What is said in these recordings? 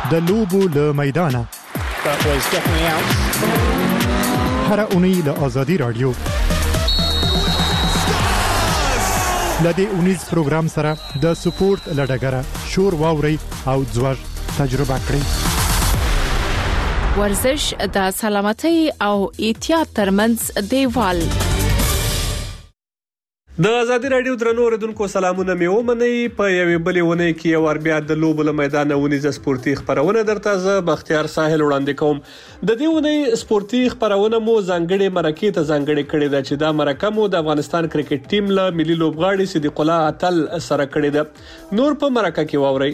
د لوبو له میدانه هر اونۍ له آزادي رادیو لدې اونیز پروګرام سره د سپورت لډګره شور واوري او ځوړ تجربه کړئ. ورزش د سلامتۍ او احتیاط ترمنځ دیوال. د آزادي رادیو درنو اوریدونکو سلامونه مې ومنئ. په یوې بلې ونې کې یو ور بیا د لوبو له میدانه ونیزه سپورتي خبرونه درته زه بختیار ساحل وړاندې کوم. د دې ونې سپورتي خبرونه مو ځانګړي مرکې ته ځانګړي کړي ده چې دا مرکه مو د افغانستان کرکټ ټیم له ملي لوبغاړي صدیق الله اتل سره کړي ده. نور په مرکه کې واورئ.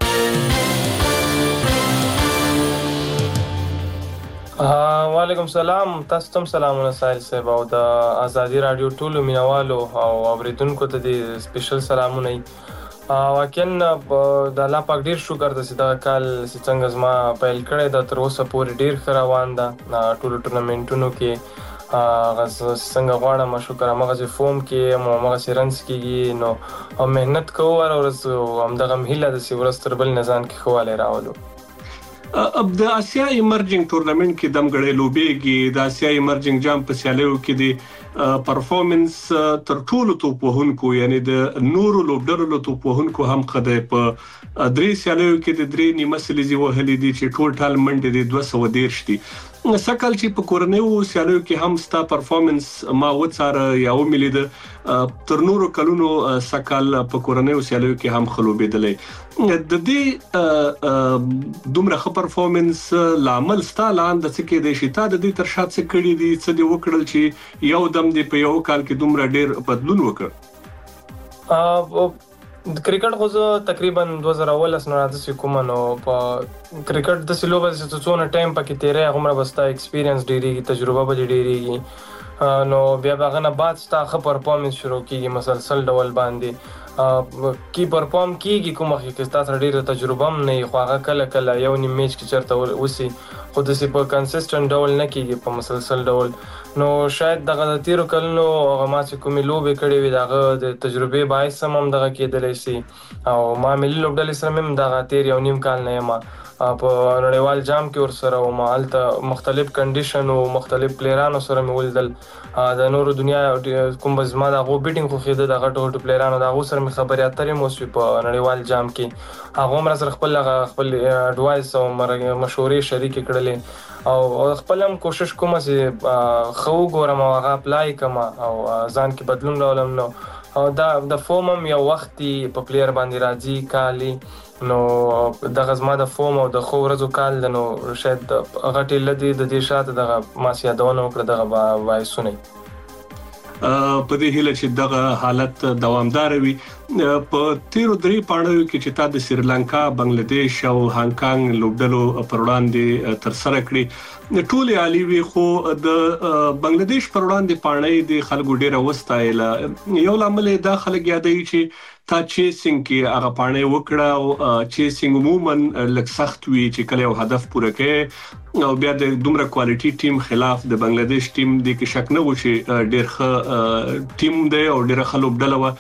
وعلیکم سلام. تاسو ته سلامونه ساحل صاحب او د آزادي رادیو ټولو مینوالو او اوریدونکو ته د سپیشل سلامونه. واقعا د الله پاک ډیر شکر د سیدا کال څنګه زما پیل کړی د تر اوسه پورې ډیر روان ده ټولو ټورنمنټونو کې. څنګه غواړم شکر هغه فوم کې هغه سرنس کېږي نو مهنت کوو او همدغه هیله د سیورس تربل نزان کې خواله راولو. د آسیا ایمرجنګ ټورنمنت کې دمګړې لوبېږي. د آسیا ایمرجنګ جام په سیالیو کې د پرفورمنس تر ټولو توپ وهونکو یعنی د نورو لوبډرو توپ وهونکو هم خدای په درې سیالیو کې د درې نیمه سلیزي وهلې دي چې ټوټال منډه د 213 دي. سکل چې په کورنیو سیالیو کې هم ستا پرفورمنس ما وڅاره یا وملید تر نورو کلونو سکل په کورنیو سیالیو کې هم خلوبېدلې. د دې دومره ښه پرفورمنس لامل ستا لاندې څه کې د شتا د دې تر شات څه کړی دي څه دی وکړل چې یو دم دی په یو کال کې دومره ډیر بدلون وکړ. د کرکټ خو تقریبا 2019 نه راځي کوم نو په کرکټ د سلوبه چې څونه ټایم پکې تیرې هغه بستا ایکسپیرینس ډیریږي تجربه به ډیریږي نو بیا هغه نه بعد ستا خپل پرفورمنس شروع کیږي مسلسل ډول باندې کی پرفورم کیږي کومه کې تاسو ډیره تجربه هم نه خو هغه کله کله یو نیم میچ کې چرته وسی خو د سی په کنسیسټنټ ډول نه کیږي په مسلسل ډول. نو شاید دغه تیرو کلونو هغه ما چې کومې لوبې کړې وي دغه د تجربه باعث هم دغه کېدلی شي او ما ملي لوبډلې سره هم دغه تیر یو نیم کال نه یم په نړیوال جام کې ورسره او مالته مختلف کنډیشن او مختلف پلیرانو سره مې ولیدل. د نورو دنیا کوم بزما د غو بیټینګ خو خېده د غټو پلیرانو د غو سره مې خبرې اترې مو شو په نړیوال جام کې هغه هم سره خپل اډوایس او مشورې شریک کړلې او خپل هم کوشش کوم چې خو ګورم هغه اپلای کوم او ځان کې بدلون راولم. نو د فورم هم یو وخت په پلیر باندې راځي کالي نو د غزما د فورم او د خو ورځو کال نو شاید غټي لدی د دې شاته د ما سیادونه وکړه دغه وایسونه په دې هیله چې دغه حالت دوامدار وي. په تیرو درې پاڼو کې چې تا د سریلانکا، بنگلاديش او هانګ کانګ لوبډلو پر وړاندې تر سره کړی ټولې عالی وي خو د بنگلاديش پر وړاندې پاڼې د خلکو ډیره وستایله. یو لامل دا خلک یادوي چې تا چیسینګ کې هغه پاڼې وکړه او چیسینګ عموما لږ سخت وي چې کله یو هدف پوره کړي او بیا د دومره کوالټي ټیم خلاف د بنگلاديش ټیم د کې شک نه و چې ډیر ښه ټیم دی او ډیر ښه لوبډله و.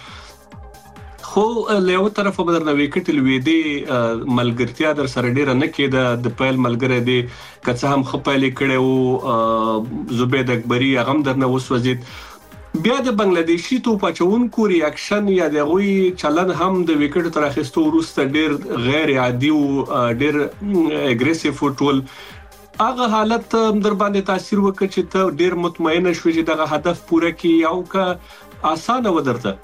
خو له یو طرفه بدر نه وکټ لویدي ملګرتیا در سره ډیره نه کېده. د پایل ملګری دی که هم خپل کړي او زبید اکبری هغه در نه وسوځید. بیا د بنگلاديشي توپ اچونکو ریاکشن یا د غوي چلن هم د وکټ تر اخیستو وروسته ډیر غیر عادي او ډیر اګریسیو فوټبال هغه حالت در باندې تاثیر وکړ چې ته ډیر مطمئن شوې چې دغه هدف پوره کی او که اسانه ودرته.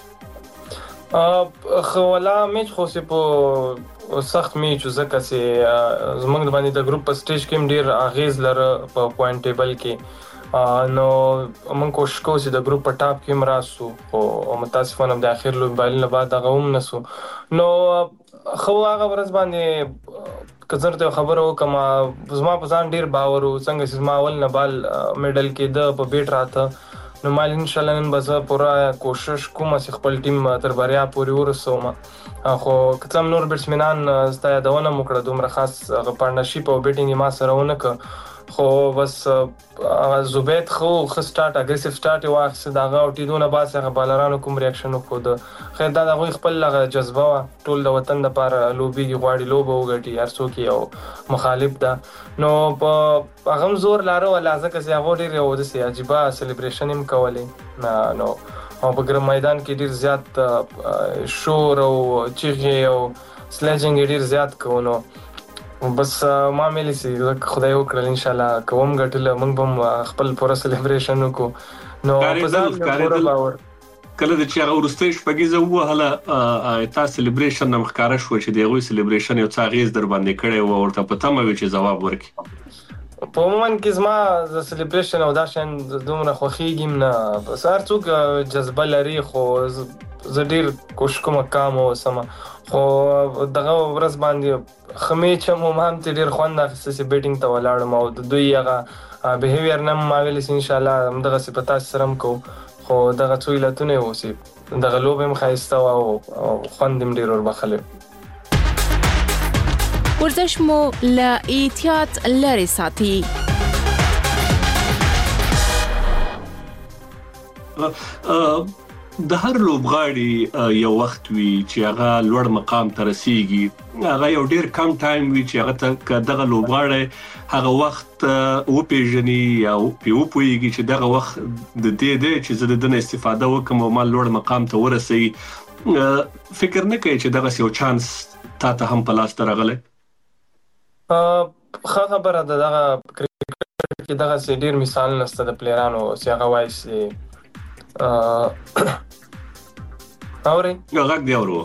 خو ولا میچ خو سه په سخت میچ زکه سه زمونږ باندې د ګروپ په سټیج کې ډیر اغیز لره په پوینټ ټیبل کې نو موږ کوشش کوو چې د ګروپ په ټاپ کې مراسو او متاسفانه د اخر لوبایل نه بعد هغه هم نسو. نو خو هغه ورځ باندې کزرته خبرو کما زما په ځان ډیر باور او څنګه چې ما اول نه بال میډل کې د په بیٹ راته نو مال ان شاء الله نن بس پورا کوشش کوم چې خپل ټیم تر بریا پورې ورسوم. خو کتم نور بیټسمنان ستای دونه مکړه دومره خاص پارتنرشپ او بیټینګ ما سره ونه ک خو بس زبید خو سٹارټ اګریسیو سٹارټ واخیست دغه او ټیدونه بعد څنګه بالرانو کوم ریاکشن وکړ خیر دا دغه خپل جذبه ټول د وطن لپاره لوبي غواړي لوبه وګټي هر څوک یو مخالف ده نو په هغه زور لاره ولا ځکه چې هغه ډیر یو د عجیبه سلیبریشن هم کولې نو په ګرم میدان کې ډیر زیات شور او چیغې او سلیجنګ ډیر زیات کوونو بس ما ملي سي خدای وکړل ان شاء الله کوم غټل موږ هم خپل پوره سلیبریشن وکړو نو په ځان پوره باور کله د چیرې ورستې شپږیزه وهله تاسو سلیبریشن نم ښکارا شو چې دغه سلیبریشن یو څه غیز در باندې کړي او ورته پته مې چې جواب ورکړي په مومن کې زما د سلیبریشن او دا شان دومره خوخیږم نه بس هر څوک جذبه لري خو زه ډیر کوشش کوم کام او سم خو دغه ورځ باندې خمې چې مو هم ډیر خوند اخیسته چې بیټینګ ته ولاړم او د دوی هغه بیهیویر نم ما ویل ان شاء الله دغه صفات سره کو خو دغه څو علتونه وسی دغه لوبم خایسته او خوندم ډیر ور بخله ورزش مو له احتیاط لري ساتي د هر لوبغاړي یو وخت وي چې هغه لوړ مقام ته رسیږي هغه یو ډیر کم ټایم وي چې هغه ته دغه لوبغاړي هغه وخت او پیژني یا په پويږي چې دغه وخت د دې چې زه دنه استفاده وکم او ما لوړ مقام ته ورسي فکر نه کوي چې دغه یو چانس ته هم په لاس راغله خبره دغه کرکټ کې دغه ډیر مثال نشته د پلیرانو چې هغه وایي اوري غږ دی اورو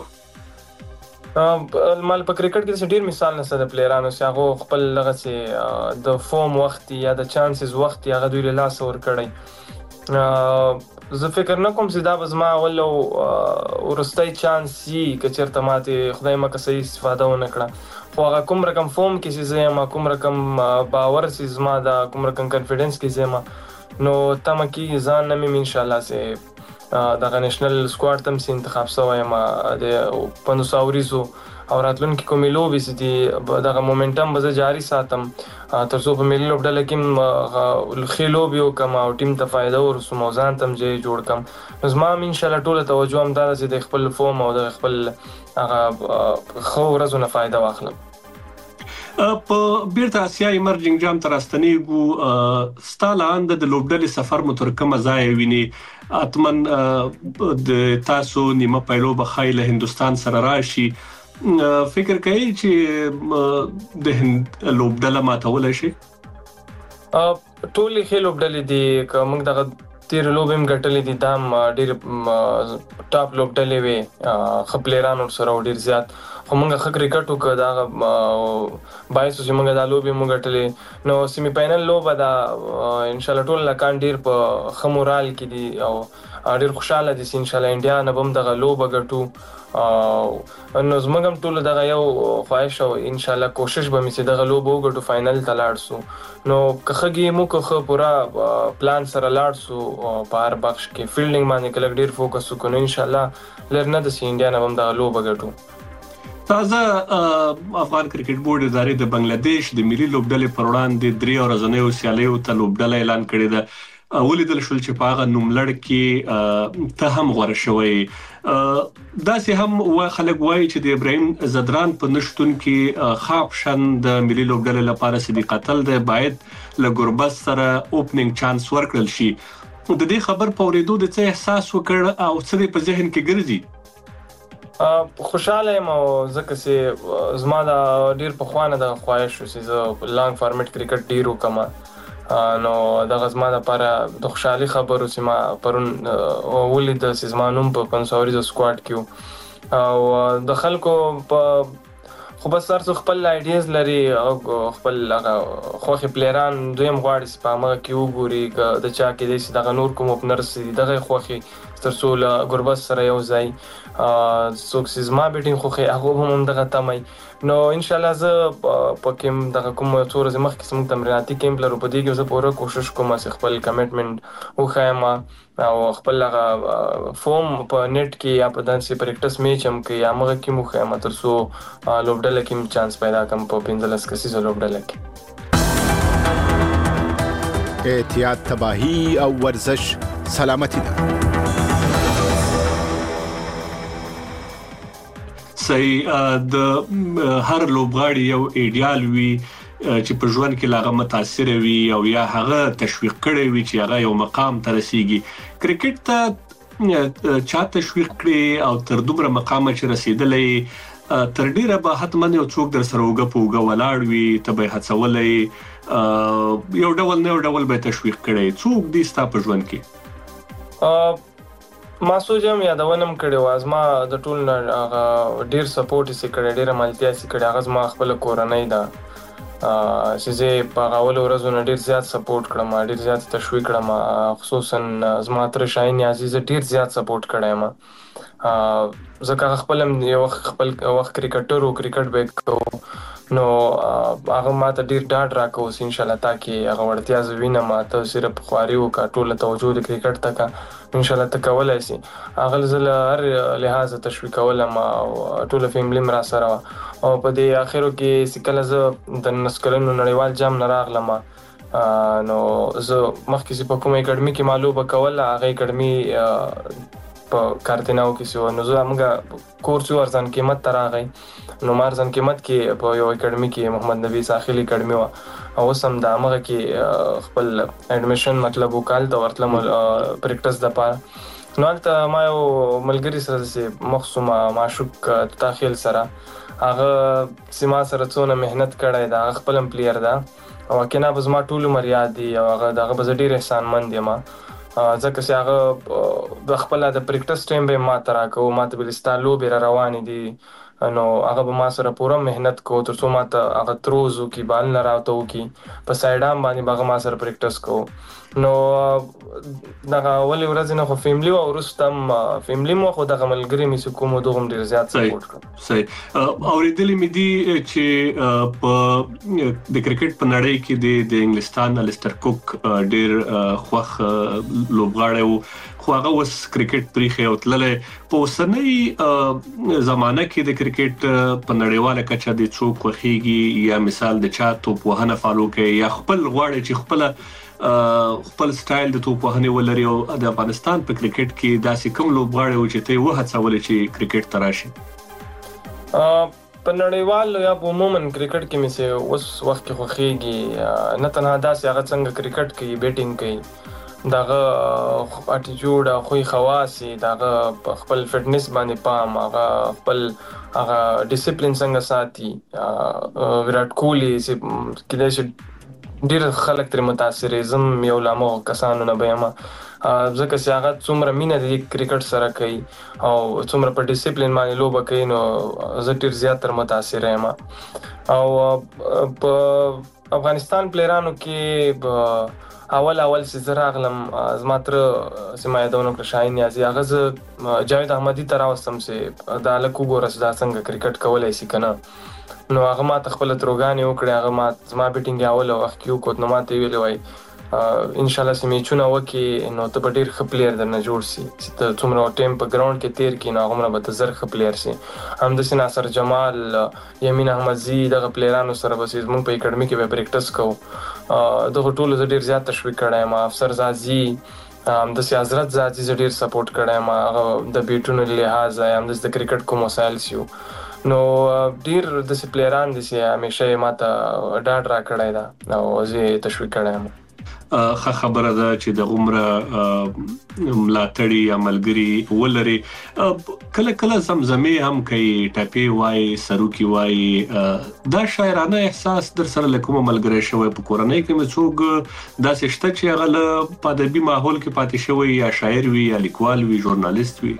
مال په کرکټ کې ډیر مثال نشته د پلیرانو چې هغه خپل لغه سي د فورم وخت یا د چانسز وخت هغه دوی له لاس ور کړی زه فکر نه کوم چې دا بزما ولو ورستای چانس یي کچرته ماته خدای مکه صحیح استفاده ونه کړه خو هغه کوم رقم فورم کې چې زما کوم رقم باور چې زما دا کوم رقم کانفیډنس کې زما نو تم کې ځان نمې ان شاء الله سه د نېشنل سکواډ تم سي انتخاب شوی ما د 500 وريزو او راتلونکي کومې لوبې سي دغه مومنټم به جاری ساتم تر څو په ملي لوبډله کې خېلو بيو کما او ټیم ته فائدہ ورسوم او ځان تم جې جوړ کم زما ان شاء الله ټول توجه هم دار چې د خپل فورم او د خپل هغه خو ورزونه فائدہ واخلم په بیرته اسیا ایمرجنګ جام تر استنیګو ستالاند د لوبډلې سفر مترکمه ځای ویني اتمن د تاسو نیمه پایلو بخایله هندستان سره راشي فکر کوي چې د لوبډله ماتول شي ټولې خې لوبډلې دي کوم دغه تیر لوبم غټلې دي دام ډېر ټاپ لوبډلې وي خپلېرانو سره ډېر زیات خو موږ خ کرکټ وکړ دا 22 چې موږ دا لوبي موږ غټلې نو سیمی فائنل لوبه دا ان شاء الله ټول لکان ډېر په خمورال کې دي او ډېر خوشاله دي ان شاء الله انډیا نه بم دغه لوبه غټو نو زموږ ټول دغه یو خواهش او ان شاء الله کوشش به مې دغه لوبه وګټو فائنل ته لاړ سو نو کخږي مو کخ پورا پلان سره لاړ سو په هر بخش کې فیلډینګ باندې کله ډیر فوکس وکړو ان شاء الله لرنه د انډیا نه هم د لوبه غټو تازه افغان کرکټ بورډ ادارې د بنگلاديش د ملي لوبډلې پر وړاندې 3 ورځې سیالیو ته لوبډله اعلان کړی ده ولیدل شول چې په هغه نوملړ کې ته هم غوړ شوی دا سه هم خلک وایي چې د ابراهيم زدران په نشټون کې خاپ شن د ملي لوبډلې لپاره صدیق قتل ده باید له ګربز سره اوپننګ چانس ورکړل شي د دې خبر په اوریدو د څه احساس وکړ او څه په ذهن کې ګرځي خوشاله یم او ځکه چې زما دا ډیر په خوانه د خواهش شو چې زه لانګ فارمیټ کرکټ ډیر وکم نو د غزما لپاره د خوشحالي خبرو چې ما پرون ولید چې زما نوم په 500 سکواډ کې او د خلکو په خو بس تاسو خپل آیډیاز لري او خپل خوخي پلیران دویم غواړي چې په هغه کې وګوري د چا کې د دغه نور کوم اوپنرز دغه خوخي ترڅو له ګربز سره یو ځای سوکسیز ما بیټینګ خوخي هغه هم دغه تمای نو ان شاء الله زه پکم دغه کوم څور زمخ قسم تمریناتي کیمپ لرو په دې کې زه پوره کوشش کوم چې خپل کمټمنټ وخایم او خپل فورم په نیټ کې یا په دانسي پریکټس میچ هم کې یا موږ کې مخایم ترڅو لوبډله کې چانس پیدا کوم په 15 کسي لوبډله کې احتیاط تباهی او ورزش سلامتی ده. صحیح. د هر لوبغاړي یو ایډیال وي چې په ژوند کې لاغه متاثر وي او یا هغه تشویق کړي وي چې هغه یو مقام ته رسیږي. کرکټ ته چا تشویق کړي او تر دومره مقام چې رسیدلې تر ډیره به حتمن یو څوک در سره وګپوګه ولاړ وي ته به هڅولې یو ډول به تشویق کړي. څوک دې ستا په ژوند کې ما سوچم یادونم کړي وازما د ټول ډیر سپورټ یې کړي ډیر ملتیا یې کړي هغه ما خپل کورنۍ ده چې زه په اول ورځو ډیر زیات سپورټ کړم ډیر زیات تشویق کړم خصوصا زما تر شاهین عزیز ډیر زیات سپورټ کړم ځکه خپل وخت کرکټر او کرکټ بیک نو هغه ماته ډیر ډاډ راکو ان شاء الله تاکي هغه ورتیا زوینه ماته صرف خواري او ټول توجه د کرکټ ته ان شاء الله تکولای شي هغه زل هر لحاظ تشویق ولما ټول فیملی مرا سره او په دې اخرو کې سکل ز د نسکلونو نړیوال جام نه راغلم نو زه مخکې په کومه اکیډمي کې معلومه کوله هغه اکیډمي په کارتناو کې سو نو زه موږ کورس ورزان قیمت تراغی نو مارزان قیمت کې په یو اکیډمي کې محمد نبی ساحلی اکیډمي او سم د امغه کې خپل اډمیشن مطلب وکال د ورتلم پریکټس د پاره نو ته ما یو ملګری سره مخصومه معشوق تاخیل سره هغه سیما سره څونه مهنت کړای دا خپل پلیر دا او کنا بزما ټول مریاد دی او هغه دغه بزډیر احسان مند یم ځکه چې هغه د خپل د پریکټس ټیم به ما تراکو ماته بلستالو به روان دي نو هغه به ما سره پوره مهنت کو تر څو ماته هغه تروزو کی بال نه راوته کی په سایډام باندې هغه ما سره پریکټس کو نو دغه ولې ورځ نه خو فیملی او ورستم فیملی مو خو دغه ملګری می کوم دوه ډیر زیات سپورټ کړ. صحیح. اوریدلې مې دي چې په د کرکټ په نړۍ کې د انګلستان الستر کوک ډیر خوخ لوبغاړی وو خو هغه اوس کرکټ پریخي او تلله په اوسنۍ زمانه کې د کرکټ په نړیواله کچه د څوک خوخيږي یا مثال د چا توپ وهنه فالو کوي یا خپل غواړي چې خپل سټایل د توپ وهنه ولري او د افغانستان په کرکټ کې داسې کوم لوبغاړي و چې ته وهڅول چې کرکټ تراشي په نړیوال یا عموما کرکټ کې مې سه اوس وخت کې خوخيږي نه تنها داسې هغه څنګه کرکټ کوي بیټینګ کوي دغه اټیټیوډ او خوې خواصي دغه خپل فټنس باندې پام هغه خپل هغه ډیسپلین څنګه ساتي ویرات کوهلی چې کله چې ډیر خلک تر متاثر زم یو لامو کسانو نه بېما ځکه چې هغه څومره مینه د کرکټ سره کوي او څومره په ډیسپلین باندې لوبه کوي نو زه ډیر زیات تر متاثر یم او په افغانستان پلیرانو کې اول سزراغلم زما تر سیمه یادونه کړ شاهین یازي هغه جاوید احمدی تر اوسم سي د الکو ګورس دا څنګه کرکټ کولای شي کنه نو هغه ما تخپل تروګانی وکړي هغه ما زما بیټینګ اول وخت کیو کوت نو ماته ویلې وای ان شاء الله سمې چونه وکي نو ته ډیر خپلیر درنه جوړ سي چې ته څومره ټیم په ګراوند کې تیر کین هغه مله به زر خپلیر سي هم د ناصر جمال یمین احمد زی دغه پلیرانو سره بس موږ په اکیډمي کې به پریکټس کوو دغه ټول ډیر زیات تشویق کړای ما افسر زازي د حضرت زازي ډیر سپورټ کړای ما د بیټونو لحاظ هم د کرکټ کوم مسایل شو نو ډیر د پلیران د سي همیشه ماته ډاډ را کړای دا او زه تشویق کړم. خبره ده چې د عمره ملاتړي عملګری ولري کله زمزمه هم کوي ټاپي وای سروکی وای دا شاعرانه احساس در سره لکه ملګری شوی په کورنۍ کې مڅوګ داسې شته چې هغه په ادبي ماحول کې پاتې شوی یا شاعر وي یا لیکوال وي ژورنالیست وي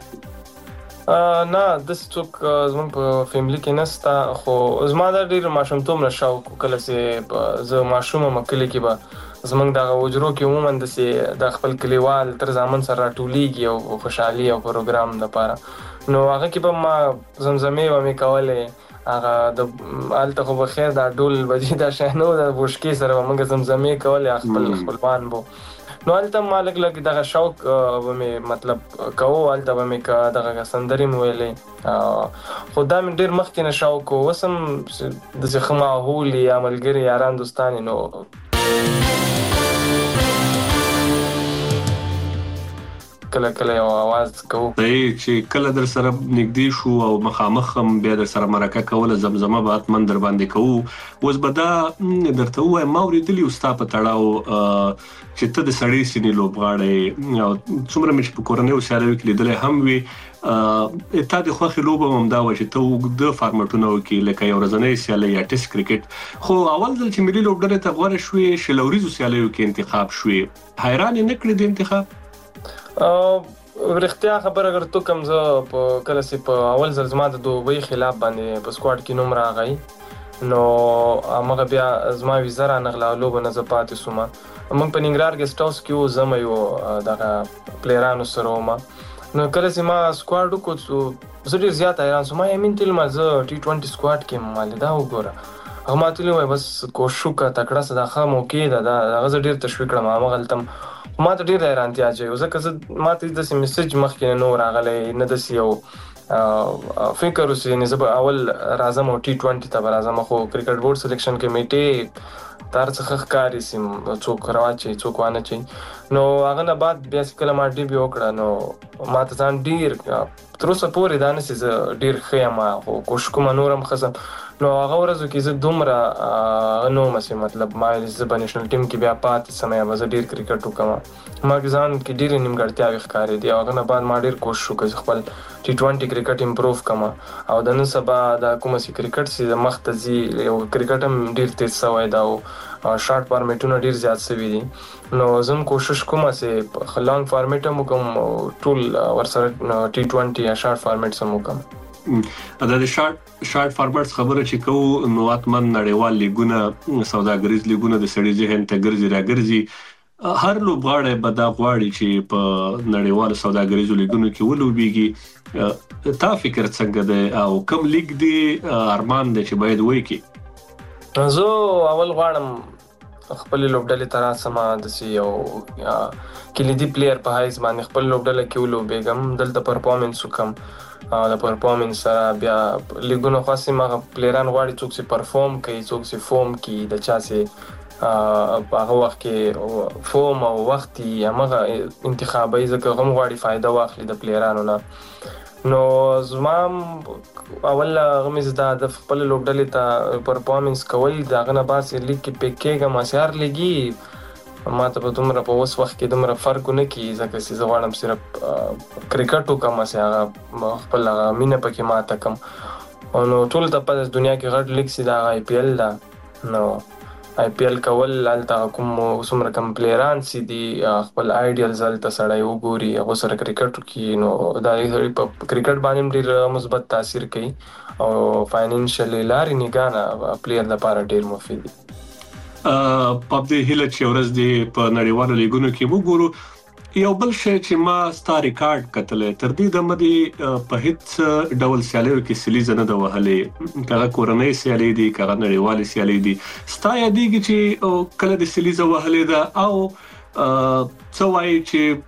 نه د څوک زمون په فیملی کې نستا خو زما د ډیر ماشومتوب نه شوق کله چې زه ماشومه مکلې کې به زمونږ د وجرو کې عموما د خپل کلیوال تر ځامن سره ټولیږي او خوشحالي او پروګرام لپاره نو هغه کې به ما زمزمه و مې کولې هغه د الته خو بخیر دا ډول بجې دا شنو د بوشکی سره موږ زمزمه کولې خپلوان بو نو الته مالک لګ دغه شوق و مې مطلب کوو الته و مې دغه سندري ویلې خدا مې ډیر مخکې نه شوق وسم د ځخما هولي عملګری یاران دوستان نو کله کله یو आवाज کوو چې کله در سره نږدې شو او مخامخ هم بیا در سره مرکه کوله زمزمه به اتمن در باندې کوو اوس به دا درته وایم ما ورېدلی وستا په تړاو چې ته د سړی سینې لوبغاړی او څومره مې په کورنۍ سیالیو کې لیدلې هم وي ته د خوښي لوبه هم دا و چې ته د فارمټونو کې لکه یو ورځنی سیالي یا ټیسټ کرکټ خو اول ځل چې ملي لوبډلې ته غوړې شوې شلوريزو سیالیو کې انتخاب شوې حیران نه کړې د انتخاب ورختیا خبر اگر تو کم زه په کله سي په اول ځل زما د دوبۍ خلاف باندې په سکواډ کې نوم راغی نو هغه بیا زما ویزه نغلا لوبه نه زپاتې سوم موږ په ننګرهار کې سټاوس کې زما یو دغه پلیرانو سره ما نو کله چې ما سکواډ وکړو زه ډیر زیات حیران سوم یمن تل ما زه T20 سکواډ کې مال دا وګوره هغه ماته وای بس کوشش وکړه تکړه صداخه موقع ده هغه زه ډیر تشویق کړم هغه غلطم ما ته ډیر حیرانتیا چې ځکه ما ته د میسج مخکې نو راغلی نه د یو فکر اوسې نه زه اول راځم T20 ته راځم خو کرکټ بورډ سلیکشن کمیټه تر څخه ښکاری سیم څوک راوچي څوک وانه چي نو هغه نه بعد بیا کله ما ډی بي وکړه نو ما ته ځان ډیر تر اوسه پورې دانه سي ډیر خیمه خو کوشش کوم نورم خصم نو هغه ورځو کې زه دومره نو مسه مطلب ما د نېشنل ټیم کې بیا پاتې سمه ما زه ډیر کرکټ وکم ما ځان کې ډیر نیمګړتیا ښکارې دی هغه نه بعد ما ډیر کوشش وکړ خپل T20 کرکټ امپروف کما او د نن سبا د کوم سي کرکټ سي د مختزي یو کرکټ هم ډیر تیز شوی دا او شارټ فارمیټونه ډیر زیات شوی دي نو زم کوشش کوم چې لانګ فارمیټ هم کوم ټول ورسره T20 یا شارټ فارمیټ سم کوم دا د شارټ فارمیټس خبره چې کو نو اتمن نړیوال لیګونه سوداګریز لیګونه د سړي ذهن ته ګرځي راګرځي هر لوبغاړی به دا غواړي چې په نړیوال سوداګریزو لیګونو کې ولوبېږي تا فکر څنګه دی او کوم لیګ دی ارمان دی چې باید وای کی زه اول غواړم خپل لوبډلې تر سما د یو کلیدي پلیئر په حیث باندې خپل لوبډله کې ولوبېږم دلته پرفارمنس وکم د پرفارمنس سره بیا لیګونو خاصه ما پلیران غواړي څوک چې پرفارم کوي څوک چې فورم کوي د چا چې هغه وخت کې فورم او وختي هغه انتخابي ځکه هم غواړي فائدہ واخلي د پلیرانو نه نو زما اول غمیز د خپل لوبډلې ته پرفارمنس کول داغه نه باس لیګ کې پکېګه ما سیار لګي ما ته په دومره په اوس وخت کې دومره فرق نه کی ځکه چې زه غواړم صرف کرکټ وکم چې هغه خپل مینه پکې ما ته کم نو ټول ته په دنیا کې غټ لیګ سي دا IPL دا نو IPL کول الته کوم څومره کم پلیران سي دي خپل آیډیل زلته سړی وګوري هغه سره کرکټ کوي نو دا په کرکټ باندې ډیر مثبت تاثیر کوي او فاینانشلی لاري نگانه پلیر لپاره ډیر مفید دي په دې هله چې ورځ دی په نړیوالو لیګونو کې وګورو یو بل شی چې ما ستا ریکارډ کتلې تر دې د مدي په هیڅ ډول سیالیو کې سلیزه نه د وهلې کله کورنۍ سیالي دي کله نړیوالې سیالي دي ستا یادېږي چې کله د سلیزه وهلې ده او څو وايي چې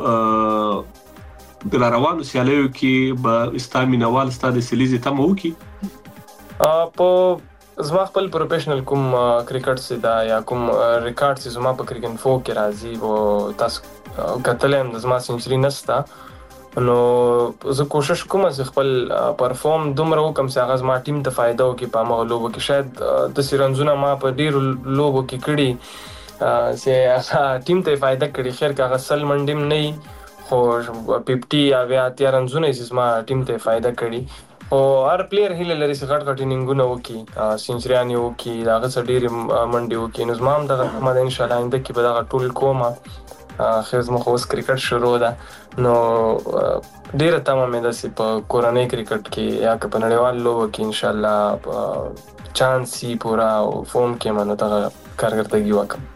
په د روانو سیالیو کې به استامینوال ستا د سلیزه تم وکي په زما خپل پروفیشنل کوم کرکټ سي دا یا کوم ریکارډ سي زما په کرکټ فو کې راځي او تاسو کتلم زما سنچري نستا نو زه کوشش کوم چې خپل پرفارم دومره وکم چې هغه زما ټیم ته فائدہ وکړي په هغه لوبو کې شاید د سیرنزونه ما په ډیر لوبو کې کړي چې ټیم ته فائدہ کړي خیر کا غسل منډم نه خو 50 یا 80 رنزونه زما ټیم ته فائدہ کړي او هر پلیئر هله لري چې غټ غټ انینګونه وکي سنچریان وکي داغه سړي منډي وکي نو زمام دغه محمد ان شاء الله انده کې به دغه ټول کومه خیر زما خو کرکټ شروع ده نو ډیره تمامه ده چې په کورنۍ کرکټ کې یا په نړیوال لوبو کې ان شاء الله چانس سی پورا او فورم کې منو دغه کارګردګي وکم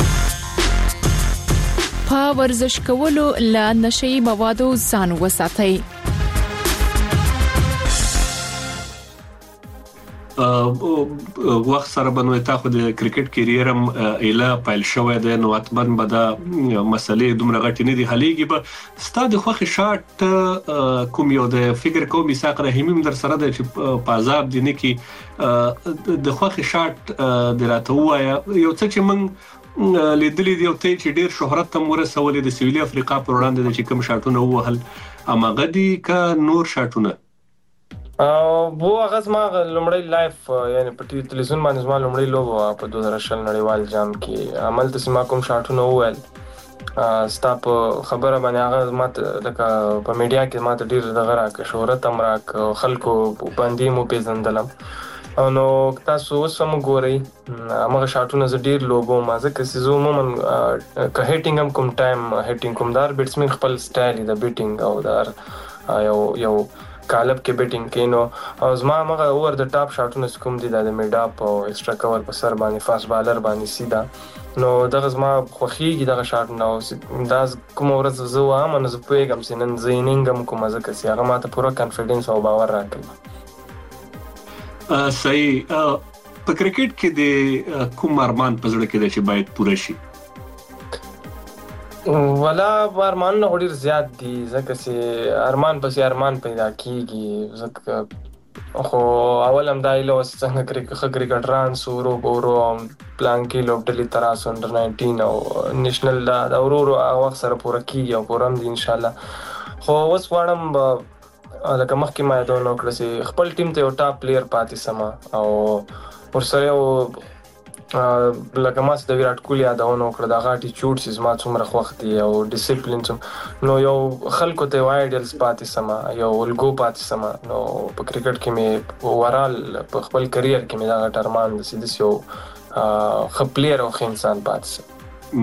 په ورزش کولو لا نشي موادو ځان وساتئ وخت سره بنو ته خو د کرکټ کیریرم اله پایل شوې ده نو اتمن به دا مسلې دومره غټ نه دي حلېږي به ستاسو خوخي شارټ کوم یو د فکر کوم میثاق رحیمي در سره د پازاب دي نه کی د خوخي شارټ د راته وایا یو څه چې من لیدلې دی او ته چې ډیر شهرت تم ورسولې د سویلي افریقا پر وړاندې د چې کوم شاټونه وهل اما غدي کا نور شاټونه وو هغه ما لومړی لایف یعنی په ټلویزیون باندې ما لومړی لوبو په 2000 نړیوال جام کې عمل ته ما کوم شاټونه وویل ستاپ خبره باندې هغه ماته لکه په میډیا کې ماته ډیر دغه راک شهرت هم راک خلکو باندې مو پیژندلم نو تاسو سم ګورئ هغه شاټونه ز ډیر لوبو ما ځکه چې زه عموما که هیټینګ هم کوم ټایم هیټینګ کوم دار بیټسمن خپل سټایل د بیټینګ او دار یو کالب کې بیټینګ کینو او زما مغه اور د ټاپ شاټونه کوم دي د میډ اپ او ایکسترا کور په سر باندې فاست بالر باندې سیدا نو دغه زما خوخيږي دغه شاټ نو دا کوم ورځ زه وایم نو زه پیغام سینن زینینګم کوم ځکه چې هغه ماته پوره کانفیډنس او باور راکړي صحیح په کرکټ کې د کوم ارمان په زړه کې د چې باید پوره شي ولا ارمان نه ډیر زیات دي ځکه چې ارمان پسې ارمان پیدا کیږي ځکه خو اول هم دا له څنګه کرکټران سورو ګورو پلان کې لوبډلې تراس انډر 19 او نېشنل دا اورورو وخت سره پوره کیږي او پوره هم ان شاء الله خو اوس واړم لکه مخکې ما دا نو کړی چې خپل ټیم ته یو ټاپ پلیئر پاتې سما او ورسره یو لکه ما د ویرات کوهلی یادونه کړه دا غاټي چوټ چې ما څومره خوښ دي او ډیسپلین نو یو خلکو ته وایډلز پاتې سما یو ولګو پاتې سما نو په کرکټ کې مې اورال په خپل کریئر کې مې دا غټ ارمان د سیدس یو خپلیر او انسان پاتې سما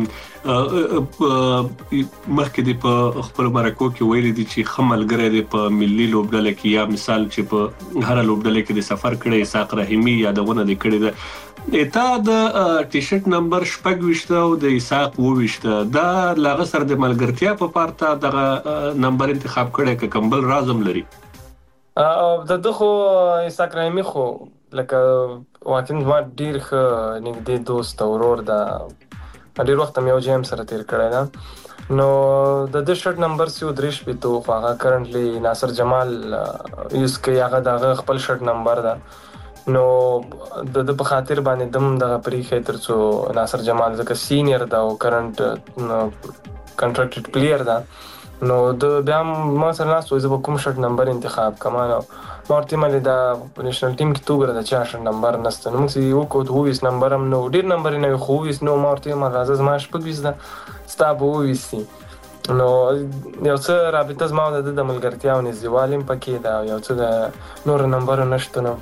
مخکې د په خپل مرکو کې ویل دي چې خملګری د په ملي لوبډله کې یا مثال چې په هر لوبډله کې د سفر کړي ساق رحیمي یادونه د کړي ده اته د ټی شرټ نمبر 28 او د اساق 22 دا لاغه سره د ملګرتیا په پارتا دغه نمبر انتخاب کړي ک کمبل رازم لري د دغه اساق رحیمي خو لکه واکن ما ډیر ښه نږدې دوست او ورور دا ډیر وخت مې یو جیم سره تیر کړی دا نو د دې شرټ نمبر 33 په تو هغه کرنټلی ناصر جمال یوز کوي هغه دغه خپل شرټ نمبر دا نو د په خاطر باندې دم دغه پری خاطر څو ناصر جمال ځکه سینیئر دا او کرنٹ کنټراکټډ پلیئر دا نو د بیا ما سره ناسو زه کوم شرټ نمبر انتخاب کما نو مارتي مله دا نېشنل ټیم کې توګره د 4 شرټ نمبر نسته نو موږ یو کو 22 نمبر هم نو ډیر نمبر نه خو 22 نو مارتي ما راځه ما شپږ 20 دا ستابو 20 نو یو څه رابطه زما د ملګرتیا او نزدېوالم پکې دا یو څه د نور نمبر نشته نو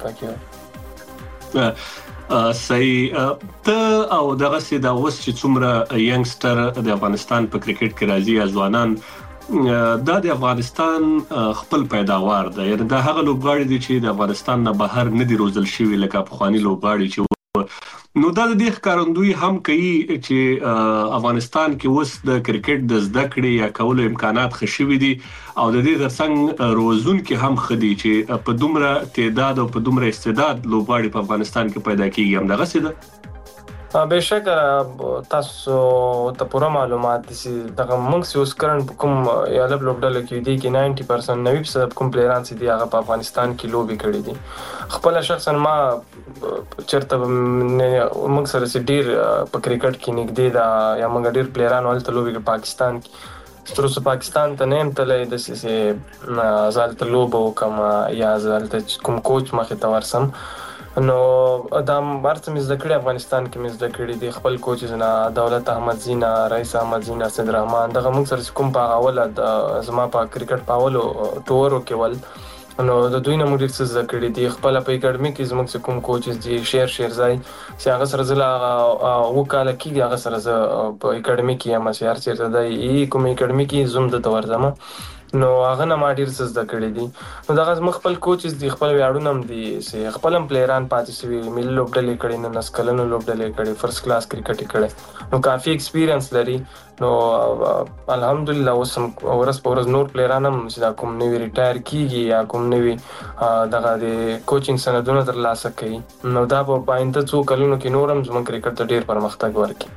پکې صحیح ته او دغه سي دا اوس چې څومره ینګستر د افغانستان په کرکټ کې راځي ځوانان دا د افغانستان خپل پیداوار ده یعنی دا هغه لوبغاړي دي چې د افغانستان نه بهر نه دي روزل شوی لکه افغاني لوبغاړي چې نو دا د دې ښکارندوی هم کوي چې افغانستان کې اوس د کرکټ د زده کړې یا کولو امکانات خشوي دي او د دې ترڅنګ روزون کې هم خدي چې په دومره تعداد او په دومره استعداد لوبغاړي په افغانستان کې پیدا کیږي هم دغه څه ده بهشکه تاسو ته پوره معلومات دي دغه موږ اوس کرن کوم یالب لوبډل کې دي کې 90% 90% کوم پلیران چې دی هغه په افغانستان کې لوبي کړی دي خپل شخصا ما چرته موږ سره ډیر په کرکټ کې نږدې دا یا موږ ډیر پلیران ولته لوبي په پاکستان کې سترو پاکستان ته نیم تلې د سې زالت لوبو کما یا زالت کوم کوچ مخه ته ورسم نو دا مرته مې زده کړې افغانستان کې مې زده کړې دي خپل کوچز نه دولت احمد زینا رئیس احمد زینا سید رحمان دغه موږ سره کوم په اوله د زما په کرکټ پاولو ټورو کې ول نو د دوی نه موږ څه زده کړې دي خپل په اکیډمي کې زموږ کوم کوچز دي شیر ځای چې هغه سره زلا وکاله کېږي هغه سره په اکیډمي کې هم شیر ځای کوم اکیډمي کې زوم د تور زما نو هغه نه ما ډیر څه زده کړی دي. نو دغه زما خپل کوچز دي، خپل ویاړونه هم دي چې خپل هم پلیران پاتې شوي، ملي لوبډلې کړي، نه نسکلنو لوبډلې کړي، فرست کلاس کرکټ کړي، نو کافي ایکسپیرینس لري. نو الحمدلله اوس هم ورځ په ورځ نور پلیران هم چې دا کوم نوی ریټایر کیږي یا کوم نوی دغه د کوچینګ سندونه ترلاسه کوي، نو دا په آینده څو کلونو کې نور هم زموږ کرکټ ته ډیر پرمختګ ورکړي.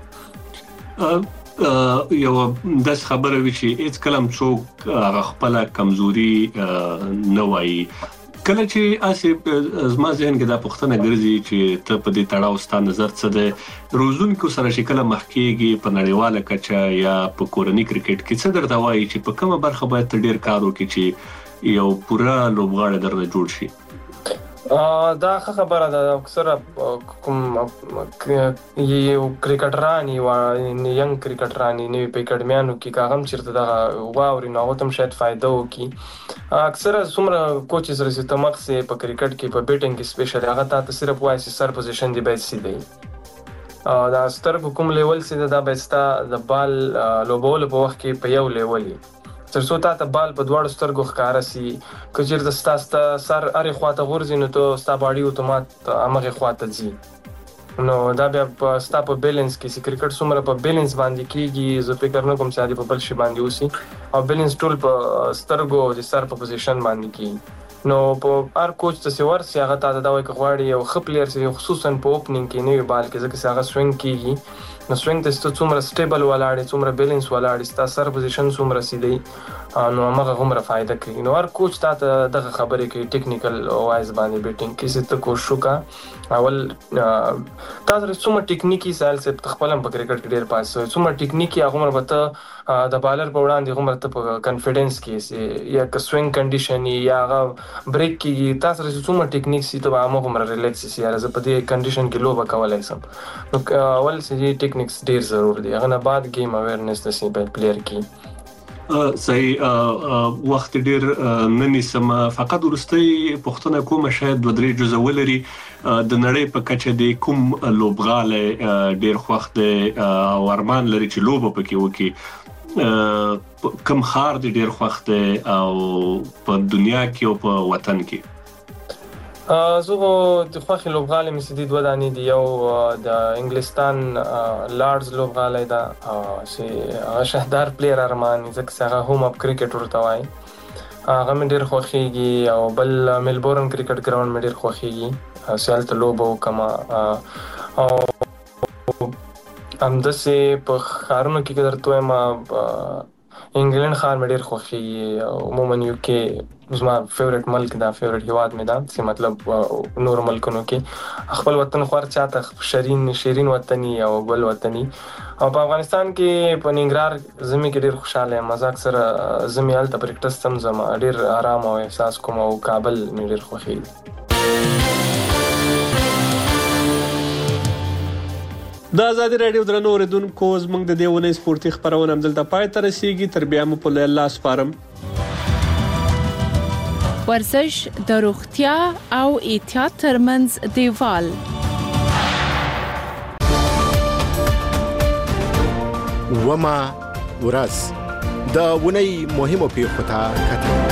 یو داس خبره وی چې هیڅ کلم څوک خپل کمزوري نه وایي. کله چې اسې زما ذهن کې دا پوښتنه ګرځي چې ته په دې تړاو ستاسو نظر څه دی؟ روزونکو سره چې کله مخکېږي په نړیواله کچه یا په کورني کرکټ کې څه درته وایي چې په کومه برخه باید ته ډیر کار وکړې چې یو پوره لوبغاړی درته جوړ شي؟ دا خبره ده. اکثره کوم یو کرکټران یو ینګ کرکټران نوی په اکیډمیانو کې کاغم چیرته دا واوري نو تم شاید فائدہ وکي. اکثره څومره کوچز رسي تمخ سي په کرکټ کې په بیټینګ کې سپیشل هغه ته صرف وایي چې سر پوزیشن دی باید سي دی. دا ستر کوم لیول سي دا بستا د بال لوبول په وخت کې په یو لیول ترڅو ته بال په دواړو سترګو ښکارا سي. کچیر د ستاسو سر اری خواته غورځي نو ته ستاسو باډي اتومات امغه خواته ځي. نو دا بیا په ستاسو په بیلانس کې سي کرکټ څومره په بیلانس باندې کیږي، زه فکر نه کوم چې دا په بل شي باندې وسی او بیلانس ټول په سترګو د سر په پوزیشن باندې کیږي. نو په هر کوچ ته سی ورسي هغه ته دا وایي غواړي یو خپلیر سي خصوصا په اوپننګ کې نوی بال کې ځکه هغه سوینګ کیږي. نو سوینګ ته څومره سټیبل ولاړی، څومره بیلانس ولاړی، ستاسو سر پوزیشن څومره سیدی، نو هغه هم فائدہ کوي. نو هر کوچ ته دغه خبرې کوي ټیکنیکل وایز باندې بیټینګ کې څه ته کوشش وکړه. اول تاسو څومره ټیکنیکی سال څه خپل په کرکټ کې ډیر پاس څومره ټیکنیکی هغه مر به د بالر په وړاندې هم ته په کانفیډنس کې یا ک سوینګ کنډیشن یا هغه بریک کې تاسو څومره ټیکنیک سي ته هغه هم ریلیکس سي یا زه په دې کنډیشن کې لوبه کولای سم. نو اول سي ټیکنیکس ډیر ضرور دي، هغه نه بعد گیم اویرنس د سی پلیئر کې صحیح وخت ډیر ننی سم. فقط ورستي پښتنه کومه شاید د درې جزء ولري د نړۍ په کچه د کوم لوبغاله ډیر وخت او ارمان لري چې لوبه پکې وکي، کوم خار د ډیر وخت او په دنیا کې او په وطن کې؟ زه د خوښ لوبغاله مې سدي دوه دانې دی. یو د انګلستان لارډز لوبغاله ده چې شهدار پلیئر ارمان ځکه هغه هوم اپ کرکټ ورته وایي، هغه مې ډیر خوښیږي. او بل ملبورن کرکټ ګراوند مې ډیر خوښیږي سیال ته لوبو کما. او همداسې په ښارونو کې درته ما انګلند ښار مې ډیر خوښیږي. عموما یو کې زما فیورټ ملک دا، فیورټ هیواد مې دا، چې مطلب نور ملکونو کې خپل وطن خور چاته شیرین وطني او بل وطني. او په افغانستان کې په ننګرهار زمي کې ډیر خوشاله مزاق سره زمي هلته پریکټس تم زما ډیر آرام او احساس کوم. او کابل مې ډیر خوښیږي. د آزادي رادیو درنو اوریدونکو زموږ د دیونه سپورتي خبرونه هم دلته پای ته رسیږي. تر بیا مو په الله سپارم. ورزش د روغتیا او احتیاط ترمنځ دیوال. وما ورځ د ونی مهمو پیښو ته کتل.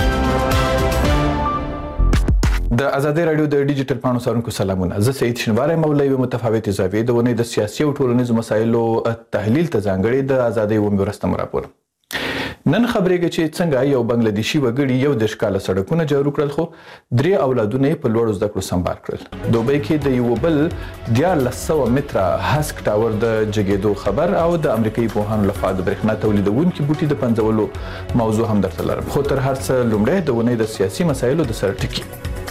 د آزادي رادیو د ډیجیټل پاڼو سرونکو سلامونه. زه سید شنواره مولوی متفاوت زاویه د ونی د سیاسي او ټولنیزو مسایلو تحلیل ته ځانګړي د آزادي و مرستم راپور. نن خبرېږي چې څنګه یو بنگلاديشي وګړي یو د ښکاله سړکونه جوړ کړل خو 3 اولادونه په لوړو زده کړو سمبال کړل. دوبۍ کې د یو بل 1400 متره هسک ټاور د جګېدو خبر او د امریکایي پوهانو لخوا د برېښنا تولیدونکو بوټي د پنځولو موضوع هم درته لرم. خو تر هر څه لومړی د ونې د سیاسي مسایلو د سر ټکی.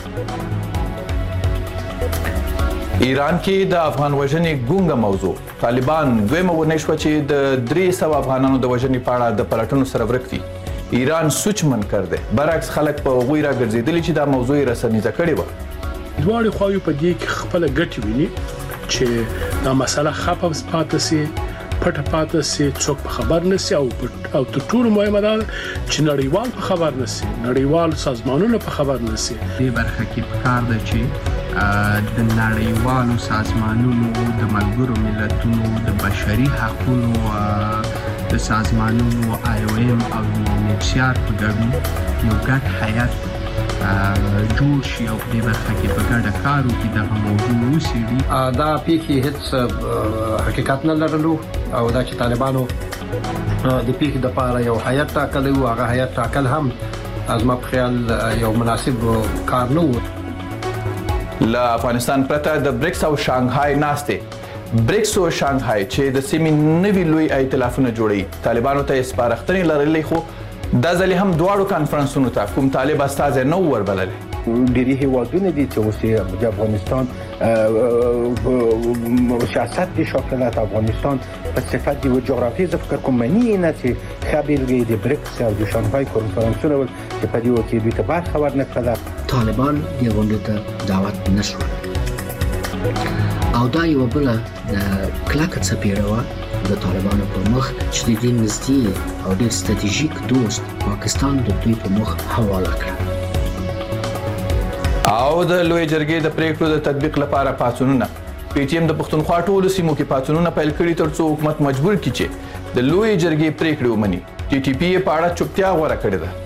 ایران کې د افغان وژنې ګونګه موضوع. طالبان دویمه ونې شوه چې د 300 افغانانو د وژنې په اړه د پلټنو سره ورک دي. ایران سوچ من کرده برعکس خلک په غوی را ګرځېدلي چې دا موضوع یې رسنیزه کړې وه. دواړې خواوې په دې کې خپله ګټې ویني چې دا مسله خفه پاتې سي، پټه پاتې سي، څوک په خبر نه سي او تر ټولو مهمه ده چې نړیوال په خبر نه سي، نړیوال سازمانونه په خبر نه سي. دې برخه کې پکار ده چې د نړیوالو سازمانونو، د ملګرو ملتونو، د بشري حقوقو د سازمانونو IOM او UNHCR په ګډون یو ګډ هیئت جوړ شي او په دې برخه کې په ګډه کار وکړي دغه موضوع وڅېړي. دا پیښې هیڅ حقیقت نه لرلو او دا چې طالبانو د پیښې دپاره یو هیئت ټاکلی و، هغه هیئت ټاکل هم زما په خیال یو مناسب کار نه و. له افغانستان پرته د بریکس او شانګهای ناستې بریکس او شانګهای چې د سیمې نوي لوی ائتلافونه جوړوي طالبانو ته سپارښتنې لرلې، خو دا ځل هم دواړو کانفرنسونو ته کوم طالب استازی نه وربللی. ډېری هیوادونه دي چې اوس د افغانستان سیاست دی شاکلت افغانستان په صفت دی و جغرافیه ز فکر کوم معنی نه چې خبرګي د بریکس او د شانګهای کانفرنسونه ول چې په دې وخت کې دوی ته بار خبر نه کړل. طالبان دی غونډه ته دعوت نشو او دا یو بل کلاکه څپیړه د طالبانو په مخ چې د دې نږدې او ډېر ستراتیژیک دوست پاکستان د دوی په مخ حواله کړ. او د لوی جرګې د پریکړو د تطبیق لپاره پاڅونونه PTM د پښتونخوا ټولو سیمو کې پاڅونونه پیل کړي ترڅو حکومت مجبور کړي چې د لوی جرګې پریکړې ومني. TTP په اړه چوپتیا غوره کړې ده.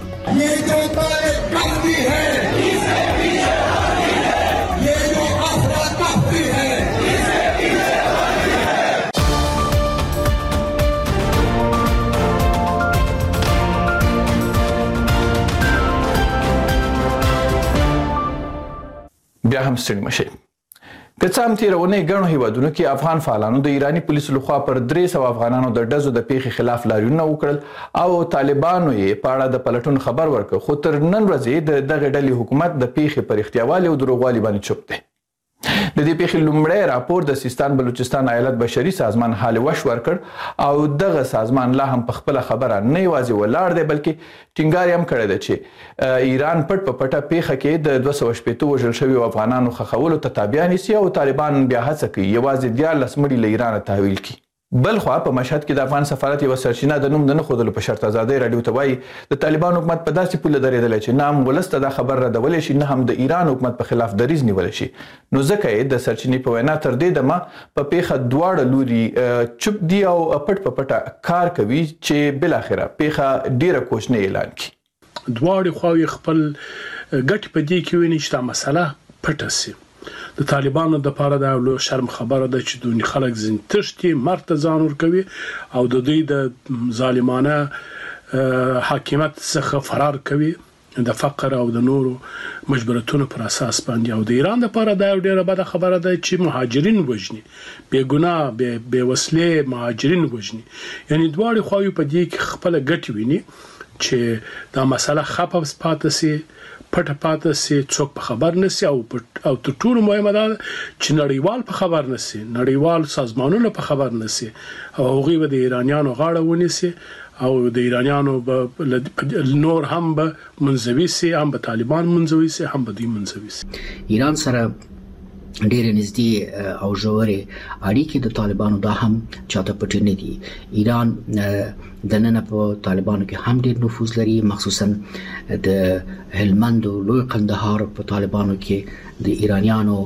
بیا هم ستړي مشئ. که څه هم تېرونې ګڼو هیوادونو کې افغان فعالانو د ایراني پولیسو لخوا پر 300 افغانانو د ډزو د پیښې خلاف لاریونونه وکړل او طالبانو یې په اړه د پلټون خبر ورکړ، خو تر نن ورځې د دغه ډلې حکومت د پیښې پر احتیاوالي او دروغوالي باندې چوپ دی. د دې پیښې لومړی راپور د سیستان بلوچستان ایالت بشري سازمان حال وش ورکړ او دغه سازمان لا هم په خپله خبره نه یوازې ولاړ دی بلکې ټینګار هم کړی دی چې ایران پټ په پټه پیښه کې د 260 وژل شویو افغانانو ښخولو ته تابع نیسي او طالبان بیا هڅه کوي یوازې 14 مړي له ایرانه تحویل کړي. بل خوا په مشهد کې د افغان سفارت یو سرچینه د نوم د نه ښودلو په شرط ازادۍ راډیو ته وایي د طالبان حکومت په داسې پوله درېدلی چې نه هم ولس ته دا خبر ردولی شي نه هم د ایران حکومت په خلاف دریځ نیولی شي. نو ځکه یې د سرچینې په وینا تر دې دمه په پیښه دواړه لوري چوپ دي او پټ په پټه کار کوي چې بالاخره پیښه ډیره کوچنۍ اعلان کړي. دواړې خواوې خپل ګټې په دې کې ویني چې دا مسله پټه سي. د طالبانو د پاره دا لو شرم خبره ده چې دوی خلک زین تشتي مرته ځان ورکوي او د دوی د ظالمانه حاکمیت څخه فرار کوي د فقر او د نورو مجبورتونو پر اساس باندې. او د ایران د پاره دا ډیره بده خبره ده چې مهاجرین وژني، بے ګناه بے وسلې مهاجرین وژني. یعنی دواړې خواوې په دې کې خپل ګټې ویني چې دا مسله خپه پاتې سي، پټه پاتې سي، څوک په خبر نشي او تر ټولو مهمه ده چې نړیوال په خبر نشي، نړیوال سازمانونه په خبر نشي او هغوی به د ایرانیانو غاړه ونیسي او د ایرانیانو نور هم به منزوي سي، هم به طالبان منزوي سي، هم به دوی منزوي سي. ایران سره ډېر نږدې او ژورې اړیکې د طالبانو دا هم چاته پټې نه دي. ایران د نن په طالبانو کې هم ډېر نفوذ لري، مخصوصا د هلمند او لوی قندهار په طالبانو کې د ایرانیانو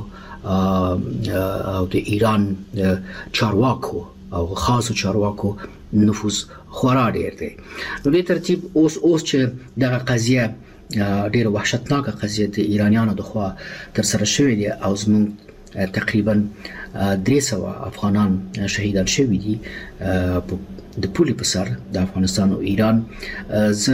او د ایران چارواکو او خاصو چارواکو نفوذ خورا ډېر دی. نو دې ترتیب اوس چې دغه قضیه ډېر وحشتناکه قضیه د ایرانیانو د خوا تر سره شوې دي او زموږ تقریبا 300 افغانان شهیدان شوي دي د پولې په سر د افغانستان او ایران. زه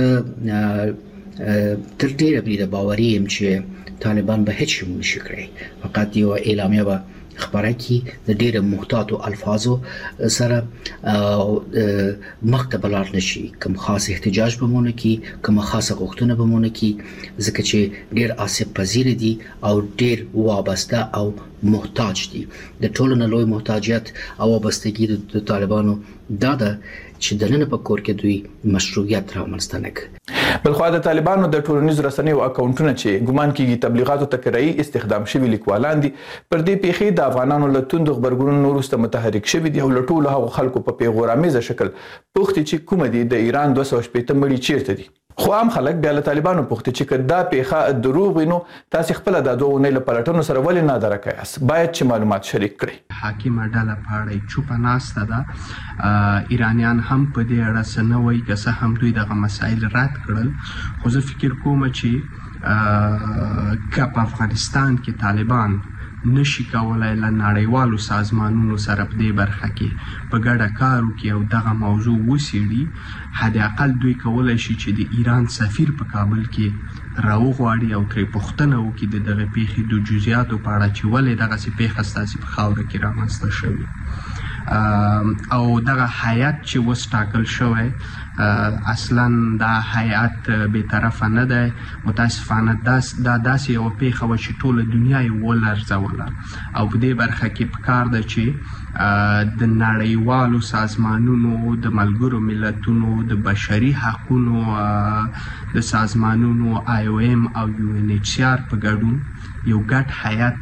تر ډېره بریده باوري یم چې طالبان به هیڅ شی نشي کړی، فقط یو اعلامیه به خبره کی د ډېر محتاطو الفاظو سره مخ ته بلار نشي، کوم خاص احتجاج بمونه کی، کوم خاصه غوښتنه بمونه کی، ځکه چې ډېر آسیب پذیر دي او ډېر وابسته او محتاج دي. د ټولو نه لوی محتاجیت او وابستګي د طالبانو دا ده چې د نن په کور کې دوی مشروعیت رامنځته نه کړي. بلخوا د طالبانو د ټولنیزو رسنیو اکاونټونه چې ګمان کیږي تبلیغاتو ته کرایي استخدام شوي لیکوالان دي پر دې پیښې د افغانانو له توندو خبرګونونو وروسته متحرک شوي دي او له ټولو هغو خلکو په پیغورآمیزه شکل پوښتي چې کومه دي د ایران 260 مړي چیرته دي. خو عام خلک بیا له طالبانو پوښتنه چې کدا پیخه دروغ وینو تاسو خپل د دوه نه پلټنو سره ولې نه درکایاس باید چې معلومات شریک کړئ. حاکم ډله پاړې چوپ ناسته ده. ایرانیان هم په دې اړه سنوي که څه هم دوی دغه مسایل رد کړل خو زه فکر کوم چې په افغانستان کې طالبان نشي کولای له نړیوالو سازمانونو سره په دې برخه کې په ګډه کار وکړي او دغه موضوع وڅېړي. حد اقل دوی کولی شي چې د ایران سفیر په کابل کې راوغواړي او ترې پوښتنه وکړي د دغه پیښې د جزئیاتو په اړه چې ولې دغسې پیښه ستاسې په خاوره کې رامنځته شوې او دغه هیئت چې اوس ټاکل شوی اصلا دا هیئت بېطرفه نه دی. متاسفانه دا داسې یوه پیښه وه چې ټوله دنیا یې ولرزوله او په دې برخه کې پکار ده چې د نړیوالو سازمانونو د ملګرو ملتونو د بشري حقونو د سازمانونو IOM او UNHCR په ګډون یو ګډ هیئت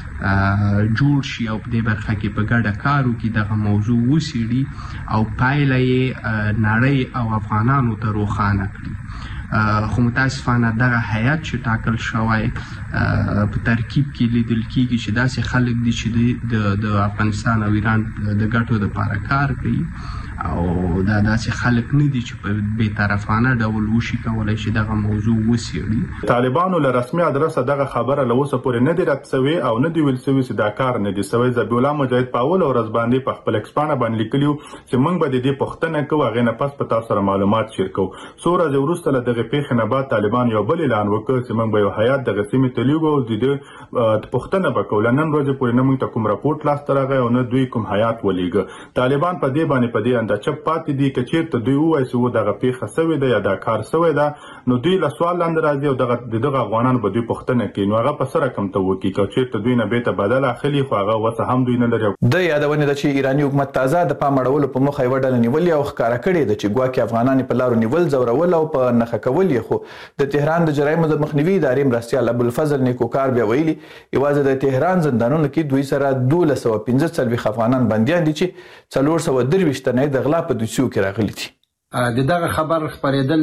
جوړ شي او په دې برخه کې په ګډه کار وکړي دغه موضوع وڅېړي او پایله یې نړۍ او افغانانو ته روښانه کړي. خو متاسفانه دغه هیئت چې ټاکل شوی په ترکیب کې لیدل کېږي چې داسې خلک دي چې د افغانستان او ایران د ګټو دپاره کار کوي او دا داسې خلک نه دي چې په بېطرفانه ډول وشي کولی چې دغه موضوع وڅېړي. طالبانو له رسمي ادرسه دغه خبره له اوسه پورې نه دی رد سوی او نه دی ویل سوی چې دا کار نه دی سوی. ذبیح الله مجاهد په اوله ورځ باندې په خپل ایکسپانه باندې لیکلي چې موږ به د دې پوښتنه کوو هغې نه پس په تاسو سره معلومات شیر کوو. څو ورځې وروسته له دغې پیښې نه بعد طالبان یو بل اعلان وکړ چې موږ به یو هیات دغه سیمې ته لیږو او د دې پوښتنه به کوو. له نن ورځې پورې نه موږ ته کوم راپورټ لاسته راغی او نه دوی کوم هیات ولیږه. طالبان په دې باندې په دې انداچه پاتې دي که چېرته دوی ووایي چې دغه پیښه سوې ده یا دا کار سوی ده نو دوی له سوال لاندې راځي او دغه افغانان به دوی پوښتنه کوي نو هغه په څه رقم ته وکړي. که چېرته دوی نه بیرته بدل اخلي خو هغه وسه هم دوی نه لري. د یادونې ده چې ایراني حکومت تازه د پام اړولو په موخه یوه ډله نیولې او ښکاره کړې ده چې ګواکې افغانان په لارو نیول ځورول او په نښه کول یې. خو د تهران د جرایمو د مخنیوي ادارې مرستیال ابوالفضل نیکوکار بیا ویلي یوازې د تهران زندانونو کې دوی سره 1245 افغانان بندیان دي چې 423 تنه د غلا په دوسیو کې راغلي دي. د دغه خبر خبرېدل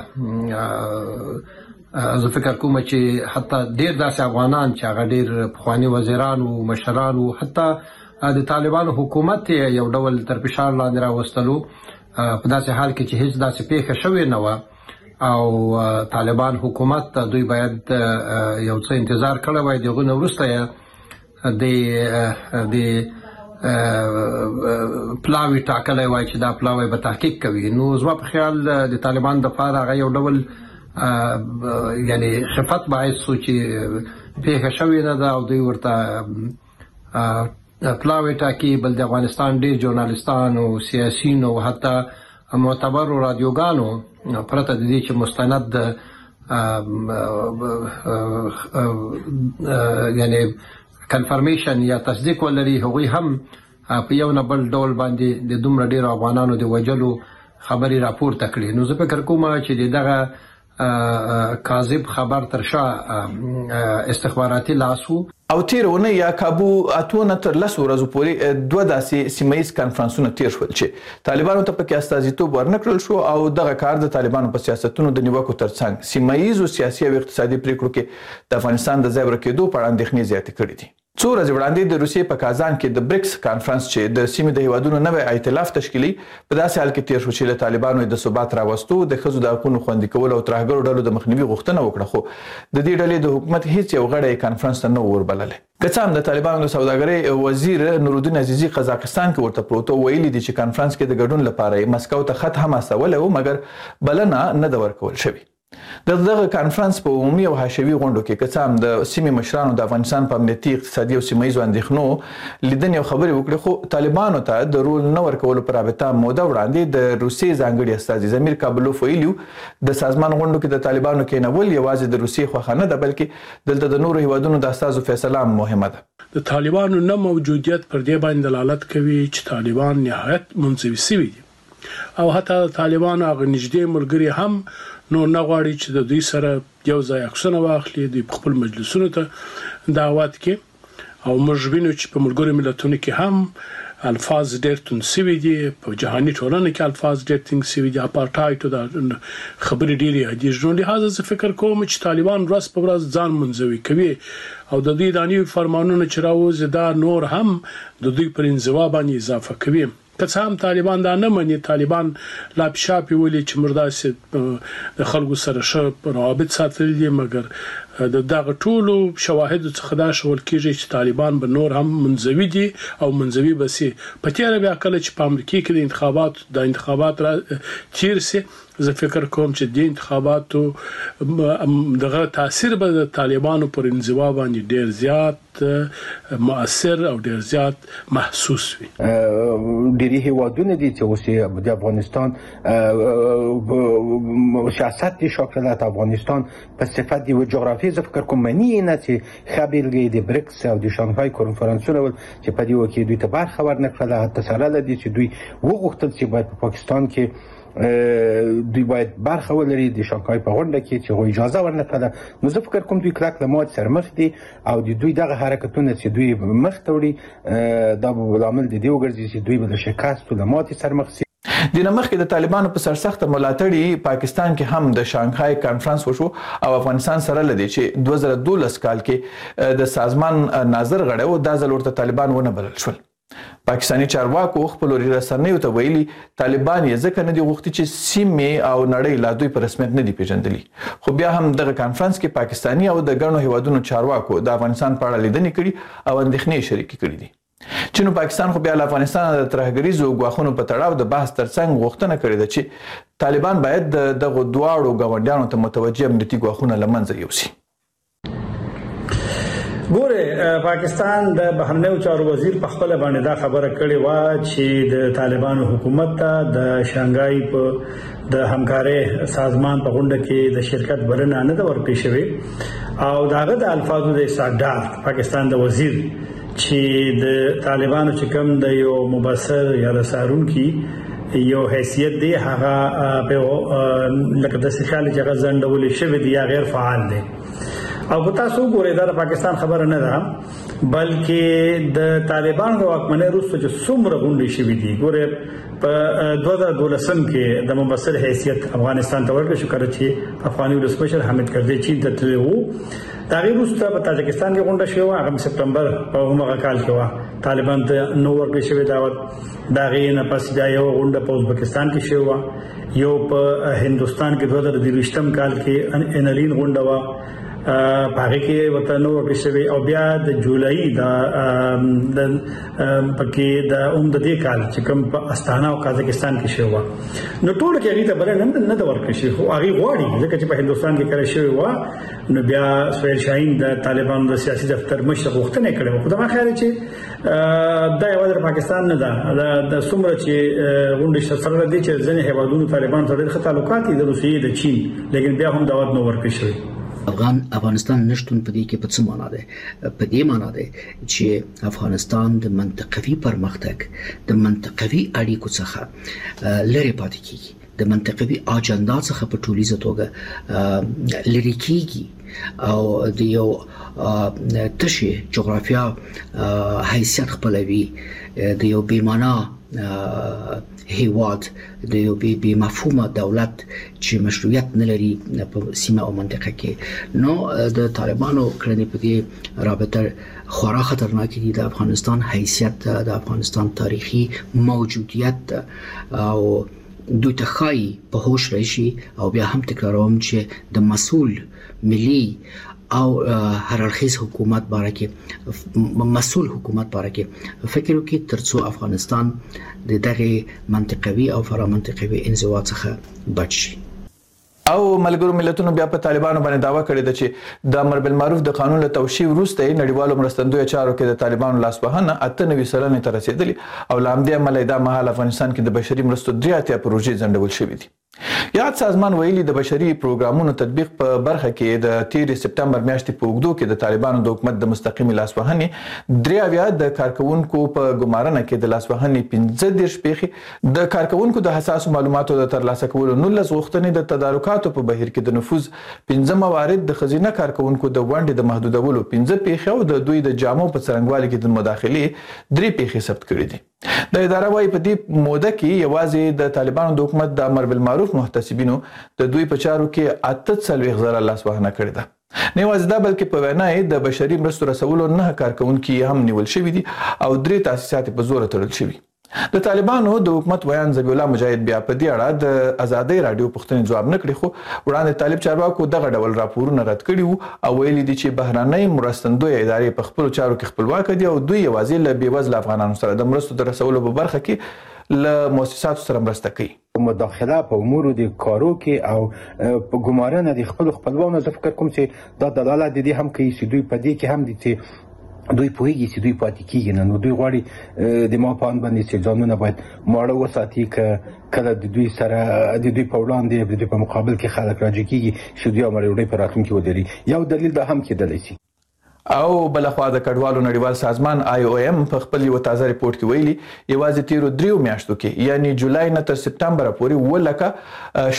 زه فکر کوم چې حتی ډېر داسې افغانان چې هغه ډېر پخواني وزیران او مشران او حتی د طالبانو حکومت یو ډول تر فشار لاندې راوستلو په داسې حال کې چې هیڅ داسې پیښه شوې نه وه او طالبان حکومت دوی باید یو څه انتظار کړی وای. دغه نه وروسته د پلاوی ټاکلی وای چې دا پلاوی به تحقیق کوي. نو زما په خیال د طالبان دپاره هغه یو ډول یعنی خفت باعث شو چې پیښه شوې نه ده او دوی ورته پلاوی ټاکي. بل د افغانستان ډېر ژورنالستان او سیاسیین او حتی معتبرو رادیوګانو پرته د دې چې مستند یعنی کنفرمیشن یا تصدیق ولري هغوی هم په یو نه بل ډول باندې د دومره ډېرو افغانانو د وژلو خبرې راپورته کړي. نو زه فکر کوم چې دغه کاذب خبر تر شا استخباراتي لاس وو. او تیرونه یا کابو اتونه تر 10 ورځې پورې دوه داسې سیمایي کانفرنسونه تیر شول چې طالبانو ته پکې استازیتوب ورنکړل شو او دغه کار د طالبانو په سیاستونو د نیوکو ترڅنګ سیمایي او سیاسي او اقتصادي پریکړو کې د افغانستان د ځای ورکېدو په اړه اندېښنې زیاتې کړې دي. څو ورځې وړاندې د روسیې په کازان کې د بریکس کانفرنس چې د سیمې د هیوادونو نوی ائتلاف تشکیلي په داسې حال کې تیر شو چې له طالبانو د ثبات راوستو د ښځو د حقونو خوندي کول او ترهګرو ډلو د مخنیوي غوښتنه وکړه. خو د دې ډلې د حکومت هیڅ یو غړی کانفرنس ته نه وربللی. که څه هم د طالبانو د سوداګرۍ وزیر نورالدین عزیزي قزاقستان کې ورته پروتو ویلي دي چې کانفرنس کې د ګډون لپاره مسکو ته خط هم استولی و مګر بلنه نه ده ورکول شوې. دغه کانفرنس په عمومي او حاشوي غونډو کې که څه هم د سیمې مشرانو د افغانستان په امنیتي اقتصادي او سیمهییزو اندېښنو لیدنې او خبرې وکړې خو طالبانو ته د رول نه ورکولو په رابطه موده وړاندې د روسیې ځانګړي استازي زمیر کابلوف ویلي د سازمان غونډو کې د طالبانو کېنول یوازې د روسیې خوښه نه ده بلکې دلته د نورو هیوادونو د استازو فیصله هم مهمه ده. د طالبانو نه موجودیت پر دې باندې دلالت کوي چې طالبان نهایت منزوي شوي دي او حتی طالبانو هغه نږدې ملګري هم نو نه غواړي چې د دوی سره یو ځای عکسونه واخلي دوی په خپل مجلسونو ته دعوت کې او موږ وینو چې په ملګرو ملتونو کې هم الفاظ ډېر تون سوي دي په جهاني ټولنه کې الفاظ ډېر تنګ سوي دي اپارټایډ دا خبرې ډېرې دي ژوند لحاظ زه فکر کوم چې طالبان ورځ په ورځ ځان منځوي کوي او د دې دانی فرمانونو چې راوځي دا نور هم د دوی پر انزوا باندې اضافه کوي که هم طالبان دا نه مني طالبان لا پښاپي ولي چې مردا د خلکو سره ښه روابط ساتل دي مګر د دغه ټولو شواهد څخه دا شول کېږي چې طالبان به نور هم منځوي دي او منځوي بسي په تیر بیا کله چې په امریکا کې د انتخابات را تیر سي زه فکر کوم چې د انتخاباتو دغه تاثیر به د طالبانو پر انزوا باندې ډیر زیات مؤثر او ډیر زیات محسوس وي ډېری هیوادونه دي چې اوس د افغانستان سیاست شاکلت افغانستان په صفت دی و جغرافیه زه فکر کوم منی نه چې خبرګي د بریکس او د شانګهای کنفرانسونه چې په دې وکي دوی ته برخه ورنکړه حتی سره لدی چې دوی وغوښتل چې باید په پاکستان کې دوی باید برخه ولري د شانګهای په غونډه کې چې اجازه ورنکړه نو زه فکر کوم دوی کلک لمات سر مخ دي او د دوی دغه حرکتونه چې دوی مخ ته وړي دا به عامل دي وګرځي چې دوی به د شکست او لمات سر مخ سي د نمخ کې د طالبانو په سرسخت ملاتړي پاکستان کې هم د شانګهای کانفرنس وشو او افغانستان سره لدی چې 2012 کال کې د سازمان ناظر غړو د ځلورته طالبان ونه بلل شول پاکستاني چارواکو خپل رسنیو ته ویلي طالبان یې ځکه نه دي غوښتي چې سیمې او نړۍ لا دوی په رسمیت نه دي پیژندلي خو بیا هم دغه کانفرنس کې پاکستاني او د ګڼو هیوادونو چارواکو د افغانستان په اړه لیدنې کړي او اندېښنې شریکې کړي دي چین او پاکستان خو بیا له افغانستان د ترهګریزو ګواښونو په تړاو د بحث ترڅنګ غوښتنه کړې ده چې طالبان باید دغه دواړو ګاونډیانو ته متوجه امنیتي ګواښونه له منځه یوسي ګوره پاکستان د بهرنیو چارو وزیر په خپل باندې دا خبره کړې و چې د طالبانو حکومت ته د شانګهای په د همکارۍ سازمان په غونډه کې د شرکت بلنه نه ده ورکړې شوې او داغه د الفاظو د اسحاق پاکستان د وزیر چې د طالبانو چې کوم د یو مبصر یا رسارونکي یو حیثیت دی هغه په لکه د خیال چې هغه ځندول شوی دی یا غیر فعال دی او په تاسو ګورئ دا پاکستان خبره نه ده بلکې د طالبانو د واکمنۍ وروسته چې څومره غونډې شوې دي ګورئ په 2012 کې د مبصر حیثیت افغانستان ته ورکړل شو کړه چې افغاني ولسمشر حامد کرزي چین ته تللی وو دا غي وروسته په تاجکستان کې غونډه شوه هغه سپتمبر په همغه کال کې و طالبان ته نو ورکړل شوی دعوت دا غي نه پس دا یو غونډه په ازبکستان کې شوه یو په هندستان کې 2023 کال کې انلین غونډه و پاره کې وته نو ورکشوي او بیا د جولای د پکې د دې کال چې کوم په استانا او قزاقستان کې شوه نو ټول کې هغه ته بل نه د ورکشي خو هغه غواړي ځکه چې په هندستان کې کړی شوی و نو بیا سهیل شاهین د طالبانو د سیاسي دفتر مشر غوښتنه کړې خو دا خیال چې دا یو د پاکستان نه ده د څومره چې غونډه سره دي چې ځنې هیوادونو طالبان سره ډېر تعلقات دي د روسیې د چین لیکن بیا هم دعوت نو ورکشي افغانستان نشټون په دې کې په څه معنا ده په دې معنا ده چې افغانستان د منطقوي پرمختګ د منطقوي اړیکو څخه لري پاتې کیږي د منطقوي اجنډا څخه په ټولیزه توګه لري کیږي او د یو تشي جغرافیا حیثیت خپلوي د یو بیمانا هیواد د یو بی مفهومه دولت چې مشروعیت نه لري په سیمه او منطقه کې نو د طالبانو کړنې په دې رابطه خورا خطرناک دي د افغانستان حیثیت د افغانستان تاریخي موجودیت او دوی ته خای په هوش راشي او بیا هم تکراروم چې د مسؤل ملي او هر اړخیز حکومت باره کې مسؤل حکومت باره کې فکر وکړي ترڅو افغانستان د دغه منطقوي او فرامنطقوي انزوا څخه بچ شي او ملګرو ملتونو بیا په طالبانو باندې داوا کړې ده چې د امر بالمعروف د قانون له توشیح وروسته نړیوالو مرستندوی چارو کې د طالبانو لاسوهنه 98% ته رسیدلی او لامدې عمل د مهال افغانستان کې د بشري مرستو 83 پروژې ځنډول شوې دي یاد سازمان ویلي د بشري پروګرامونو تطبیق په برخه کې د 13 سپتمبر میاشتې په اوږدو کې د طالبانو د حکومت د مستقیمي لاسوهنې 3 د کارکونکو په ګمارنه کې د لاسوهنې 15 پیښې د کارکونکو د حساسو معلوماتو د ترلاسه کولو 19 غوښتنې د تدارکاتو په بهیر کې د نفوذ 15 موارد د خزینه کارکونکو د ونډې د محدودولو 15 پیښې او د دوی د جامو په څرنګوالي کې د مداخلې 3 پیښې ثبت کړې دي. د اداره وايي په دې موده کې یوازې د طالبانو د حکومت د امر بالمعروف محتسبینو د دوی په چارو کې 48,000 لاسوهنه کړې ده. نه یوازې دا بلکې په وینا یې د بشري مرستو رسولو 9 کارکونکي هم نیول شوي دي او 3 تاسیسات په زور تړل شوي. د طالبانو د حکومت ویان ذبیح الله مجاهد بیا په دې اړه د ازادۍ رادیو پوښتنې ځواب نه کړی، خو وړاندې طالب چارواکو دغه ډول راپورونه رد کړي وو او ویلي دي چې بهرنۍ مرستندوی ادارې په خپلو چارو کې خپلواک دي او دوی یوازې له بېوزله افغانانو سره د مرستو د رسولو په برخه کې له مؤسساتو سره مرسته کوي. مداخله په امور د کارو کې او په ګمارنه د خپلوانو زه فکر کوم چې دا دلالت دي هم کوي چې دوی په دې کې هم دي چې دوی پوهیږي چې دوی پاتې کیږي نه، نو دوی غواړي د ما په اند باندې چې ځانونه باید ماړه وساتي که کله د دوی سره د دوی په وړاندې د دوی په مقابل کې خلک راجع کیږي چې دوی امر په راتلونکي ودري. یو دلیل دا هم کېدلی شي. او بلخوا د کډوالو نړیوال سازمان IOM په خپل یو تازه ریپورت کې ویلي یوازې تیرو 3 میاشتو کې یعنی جولای نه تر سپتمبر پورې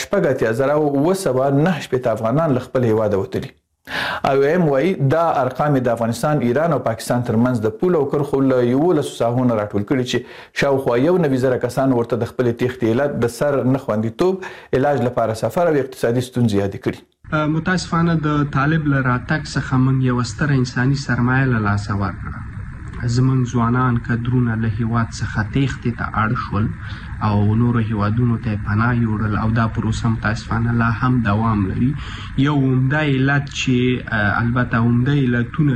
7,990 افغانان له خپل هیواده وتلي. IOM وایي دا ارقام د افغانستان، ایران او پاکستان ترمنځ د پول او کرښو له 11 ساحونو راټول کړي چې شاوخوا 1,000 کسان ورته د خپل تېښتې علت د سر نه خوندیتوب، علاج لپاره سفر او اقتصادي ستونزې یادې کړي. متاسفانه د طالب له راتګ څخه موږ یوه ستره انساني سرمایه له لاسه ورکړه. زموږ ځوانان کدرونه له هیواد څخه تېښتې ته اړ شول او نورو هیوادونو ته یې پناه یوړل او دا پروسه متاسفانه لا هم دوام لري. یو عمده علت چې البته عمده علتونه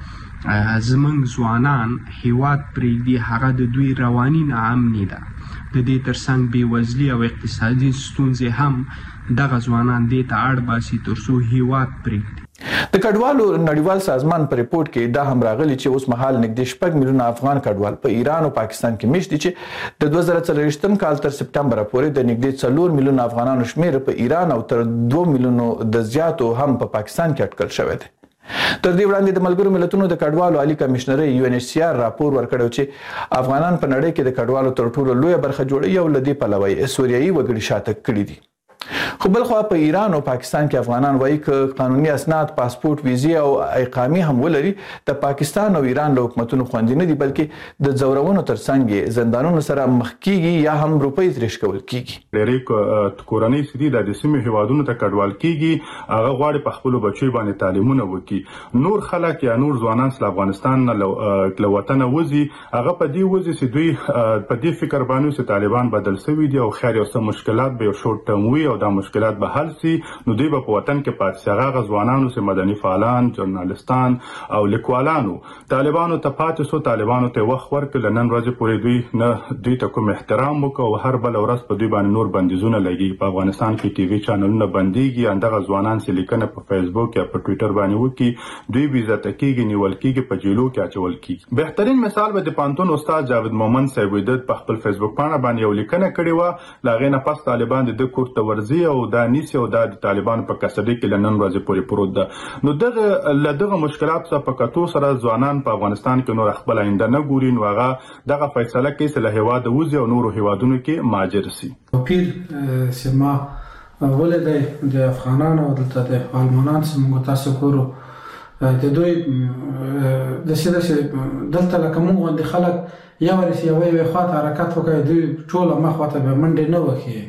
چې زموږ ځوانان هیواد پرېږدي هغه د دوی رواني ناامني ده. د دې ترڅنګ بېوزلي او اقتصادي ستونزې هم دغه ځوانان دې ته اړ باسي تر څو هیواد پرېږدي. د کډوالو نړیوال سازمان په ریپورت کې دا هم راغلی چې اوس مهال نږدې 6 میلیونه افغان کډوال په ایران او پاکستان کې مېشت دي چې د 2024 کال تر سپتمبر پورې د نږدې 4 میلیونه افغانانو شمیر په ایران او تر 2 میلیونو د زیاتو هم په پاکستان کې اټکل شوی دی. تر دې وړاندې د ملګرو ملتونو د کډوالو عالی کمشنرۍ UNHCR راپور ورکړی چې افغانان په نړۍ کې د کډوالو تر ټولو لویه برخه جوړوي او له دې پلوه یې سوریایي وګړي شاته کړي دي. خو بلخوا په ایران او پاکستان کې افغانان وایي که قانوني اسناد، پاسپورت، ویزې او اقامې هم ولري د پاکستان او ایران له حکومتونو خوندي نه دي، بلکې د ځورونو ترڅنګ یې زندانونو سره مخ کیږي یا هم روپۍ ترې شکول کیږي. ډېرې کورنۍ چې دي د سیمې هیوادونو ته کډوال کیږي هغه غواړي په خپلو بچیو باندې تعلیمونه وکړي. نور خلک یا نور ځوانان چې افغانستان نه له وطنه وځي هغه په دې وځي چې دوی په دې فکر باندې چې طالبان بدل شوي دي او خیر یو څه مشکلات به یو شورت ټرم وي او دا مشکلات به حل سي، نو دوی به په وطن کې پاتې شي. هغه ځوانانو چې مدني فعالان، ژورنالستان او لیکوالانو طالبانو ته پاتې شو، طالبانو ته وخت ورکړ، نن ورځې پورې دوی نه دوی ته کوم احترام وکړ او هر بل ورځ په دوی باندې نور بندیزونه لګي. په افغانستان کې ټي وي چینلونه بنديږي، اندغه ځوانان چې لیکنه په فیسبوک یا په ټوئیټر باندې وکړي دوی بې عزته کیږي، نیول کیږي، په جیلو کې اچول کیږي. بهترین مثال به د پانتون استاد جاوید مومن صاحب د په خپل فیسبوک باندې یو لیکنه کړې و، لاغې نه پس طالبان د کور ته ورځي او دا نیسي او دا د طالبانو په کسټډي کې لنن ورځې پورې پروت ده. نو دغه مشکلات څخه په کتو سره ځوانان په افغانستان کې نور خپل آینده نه ګوري، نو هغه دغه فیصله کوي چې له هیواده وځي او نورو هیوادونو کې مهاجر شي. پیر سما ولې د افغانانو دلته د المانان څخه تاسو ګورو د دوی د سیده دلته لکه موږ غوندې خلک یو ورسې یوې خواته حرکت وکړي، دوی ټوله مخ ته به منډې نه وکړي.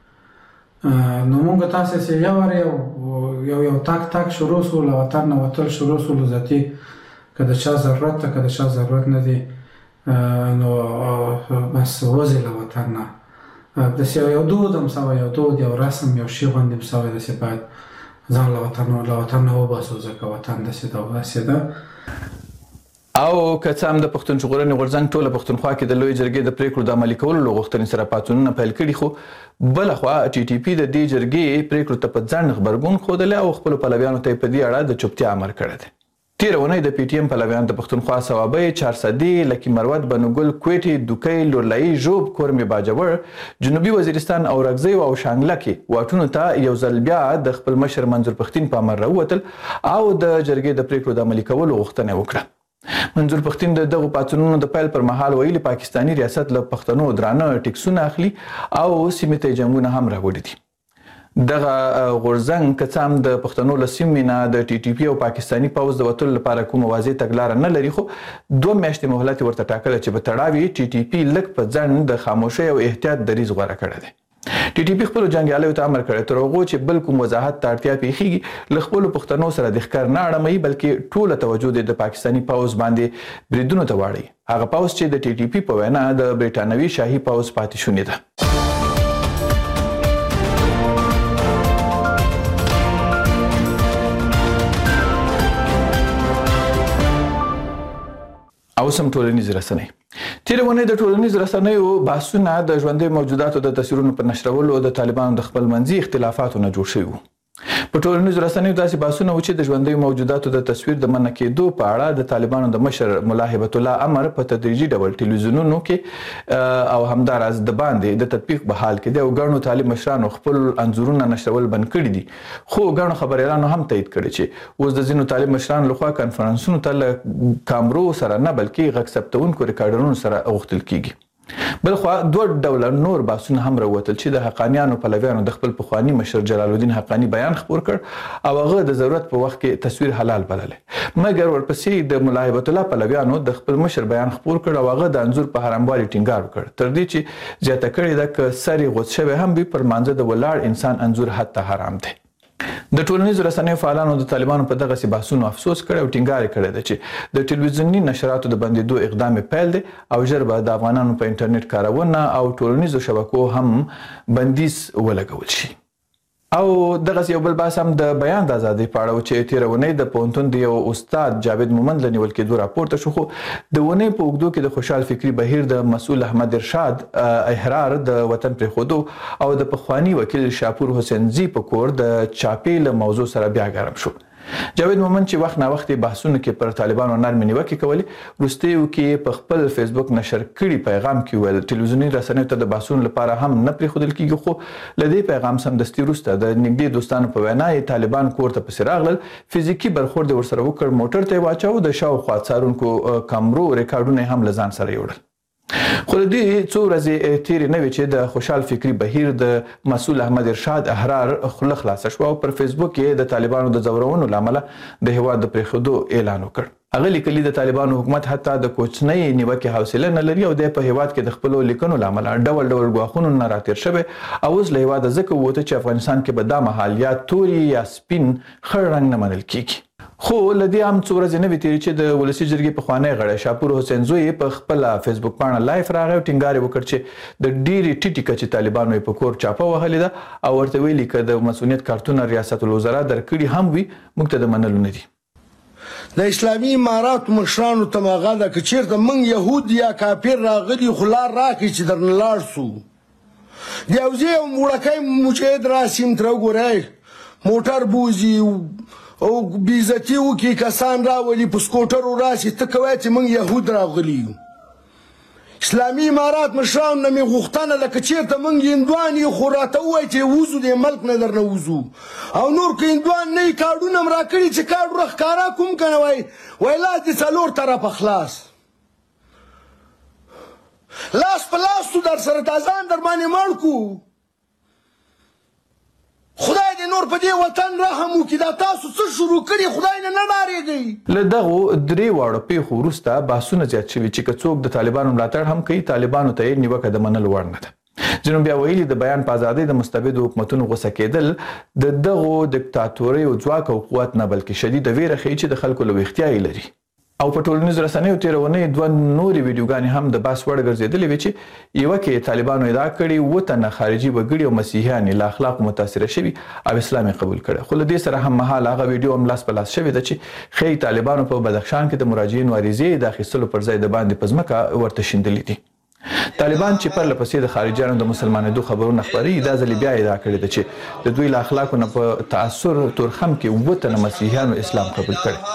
نو موږ تاسو چې یو تاک شروع شو، له وطن نه وتل شروع شو، ذاتي که د چا ضرورت ته، که د چا ضرورت نه دی نو بس وځي له وطن نه. داسې یو دود هم سوی، یو دود، یو رسم، یو شي غوندې هم سوی، داسې باید ځان له وطن نه وباسو ځکه وطن داسې ده او داسې ده. او که څه هم د پښتون ژغورنې غورځنګ ټوله پښتونخوا کې د لویې جرګې د پریکړو د عملي کولو له غوښتنې سره پاڅونونه پیل کړي، خو بلخوا TTP د دې جرګې پریکړو ته په ځنډ غبرګون ښودلی او خپلو پلویانو ته یې په دې اړه د چوپتیا امر کړی دی. تیر اونۍ د پی ټی ایم پلویان د پښتونخوا صوابۍ چارسدي لکی مروت بنوګل کوټي دوکۍ لورلای ژوب کورمې باجوړ جنوبي وزیرستان او رګزی او شانګله کې واټونو ته یو ځل بیا د خپل مشر منظور پښتين په امر راووتل او د جرګې د پریکړو د عملي کولو غوښتنه وکړه. منظور پښتين دغه پاتونونو د پیل پر مهال ویلي پاکستانی ریاست له پښتنو درانه ټیکسونه اخلي او سیمې ته جنگونه هم راوړي دي. دغه غورځنګ که څه هم د پښتنو له سیمې نه د ټي ټي پي او پاکستاني پوځ د وتلو لپاره کومه واضح تګلاره نه لري، خو 2 میاشتې مهلت ورته ټاکله چې په تړاو ټي ټي پي لږ په ځنډ د خاموشۍ او احتیاط دریځ غوره کړی دی. ټي ټي پي خپلو جنګیالیو ته امر کړی تر هغو چې بل کوم وضاحت ته اړتیا پیښیږي له خپلو پښتنو سره د ښکار نه اړموي، بلکې ټوله توجه د پاکستاني پوځ باندې بریدونو ته واړوي، هغه پوځ چې د ټي ټي پي په وینا د برټانوي شاهي پوځ پاتې شونې ده. او سم ټولنیز رسنۍ. تیر ونې د ټولنیز رسنیو بحثونه د ژوندۍ موجوداتو د تصویرونو په نشرولو د طالبانو د خپل منځي اختلافاتو نه جوړ شوي وو. په ټولنیز رسنیو داسې بحثونه و چې د ژوندۍ موجوداتو د تصویر د منع کېدو په اړه د طالبانو د مشر ملا هبت الله امر په تدریجي ډول ټلویزیونونو کې او همداراز د باندې د تطبیق په حال کې دی او ګڼو طالب مشرانو خپل انځورونه نشرول بند کړي دي، خو ګڼو خبريالانو هم تایید کړي چې اوس د ځینو طالب مشرانو لخوا کانفرنسونو ته له کامرو سره نه بلکې غږ ثبتونکو ریکارډرونو سره غوښتل کیږي. بلخوا 2 ډوله نور بحثونه هم راووتل چې د حقانیانو پلویانو د خپل پخواني مشر جلال الدین حقانی بیان خپور کړ او هغه د ضرورت په وخت کې تصویر حلال بللی، مګر ورپسې د ملا هبت الله پلویانو د خپل مشر بیان خپور کړ او هغه د انځور په حراموالي ټینګار وکړ، تر دې چې زیاته کړې ده که سر یې غوڅ شوی هم وي پر مانځه د ولاړ انسان انځور حتی حرام دی. د ټولنیزو رسنیو فعالانو د طالبانو په دغسې بحثونو افسوس کړی او ټینګار کړی ده چې د ټلویزیوني نشراتو د بندېدو اقدام پیل دی او ژر به د افغانانو په انټرنیټ کارونه او ټولنیزو شبکو هم بندیز ولګول شي. او دغسې یو بل بحث هم د بیان د ازادۍ په اړه و چې تېره اونۍ د پوهنتون د یو استاد جاوید مومند له نیول کېدو راپورته شو، خو د اونۍ په اوږدو کې د خوشحال فکري بهیر د مسؤل احمد ارشاد احرار د وطن پرېښودو او د پخواني وکیل شاپور حسین زی په کور د چاپې له موضوع سره بیا ګرم شو. جاوید مومند چې وخت نا وخت بحثونه کې پر طالبانو نرمې نیوکې کولې، وروستیو کې په خپل فیسبوک نشر کړي پیغام کې ویل ټلویزیوني رسنیو ته د بحثونو لپاره هم نه پرېښودل کېږي، خو له دې پیغام سمدستي وروسته د نږدې دوستانو په وینا یې طالبان کور ته پسې راغلل، فزیکي برخورد یې ورسره وکړ، موټر ته یې واچاوه، د شاوخوا څارونکو کامرو ریکارډونه یې هم له ځان سره یوړل. خو له دې څو ورځې تېرې نه وې چې د خوشحال فکري بهیر د مسؤل احمد ارشاد احرار خوله خلاصه شوه او پر فیسبوک کې د طالبانو د ځورونو له امله د هېواد د پرېښودو اعلان وکړ. هغه لیکلي د طالبانو حکومت حتی د کوچنۍ نیوکې حوصله نه لري او دی په هېواد کې د خپلو لیکنو له امله ډول ډول ګواښونو نه راتېر شوی او اوس له هېواده ځکه ووته چې افغانستان کې به دا مهال یا توري یا سپین خړ رنګ نه منل کېږي. خو له دې هم څو ورځې نه وې تېرې چې د ولسي جرګې پخوانی غړی شاپور حسین زوی په خپله فیسبوک پاڼه لایف راغی او ټینګار یې وکړ چې د ډېرې ټیټې کچې طالبانو یې په کور چاپه وهلې ده او ورته ویلي که د مسؤلیت کارتونه ریاست الوزرا درکړي هم وي موږ ته د منلو نه دي. د اسلامي اماراتو مشرانو ته مغه ده که چېرته موږ یهود یا کافر راغلي خو لار راکړي چې درنه لاړ سو، د یو ځای یو موړکی مجاهد راسي م تره وګورئ موټر بوځي او بېعزتي وکړي، کسان راولي په سکوټرو راسي، ته کوی چې موږ یهود راغلي یو. اسلامي امارات مشرانو نه مې غوښتنه ده که چېرته موږ هندوان یو خو راته ووایي چې وځو دې ملک نه درنه وځو، او نور که هندوان نه یي کارډونه م راکړي چې کارډ ورښکاره کوم که نه وایي لاس دې 4 طرفه خلاص، لاس په لاس تو در سره تازان در باندې مړ کو. خدای دې نور په دې وطن رحم وکړي، دا تاسو څه شروع کړي خدای نه ډارېږئ. له دغو 3 واړو پیښو وروسته بحثونه زیات شوي چې که څوک د طالبانو ملاتړ هم کوي طالبانو ته یې نیوکه د منلو وړ نه ده. ځینو بیا ویلي د بیان په ازادۍ د مستبدو حکومتونو غوسه کېدل د دغو دیکتاتوریو ځواک او قوت نه بلکې شدیده ویره ښیي چې د خلکو له ویښتیا یې لري. او په ټولنیزو رسنیو تېره اونۍ 2 نورې ویډیوګانې هم د بحث وړ ګرځېدلې وې چې یوه کې طالبانو ادعا کړې 7 تنه خارجي وګړي او مسیحیان له اخلاقو متاثره شوي او اسلام یې قبول کړی، خو له دې سره هم مهال هغه ویډیو هم لاس په لاس شوې ده چې ښایي طالبانو په بدخشان کې د مراجعینو عریضې د اخیستلو پر ځای د باندې په ځمکه ورته شیندلي دي. طالبان چې پرله پسې د خارجیانو د مسلمانېدو خبرونه خپروي دا ځلې بیا ادعا کړې ده چې د دوی له اخلاقو نه په تاثر تورخم کې 7 تنه مسیحیانو اسلام قبول کړی.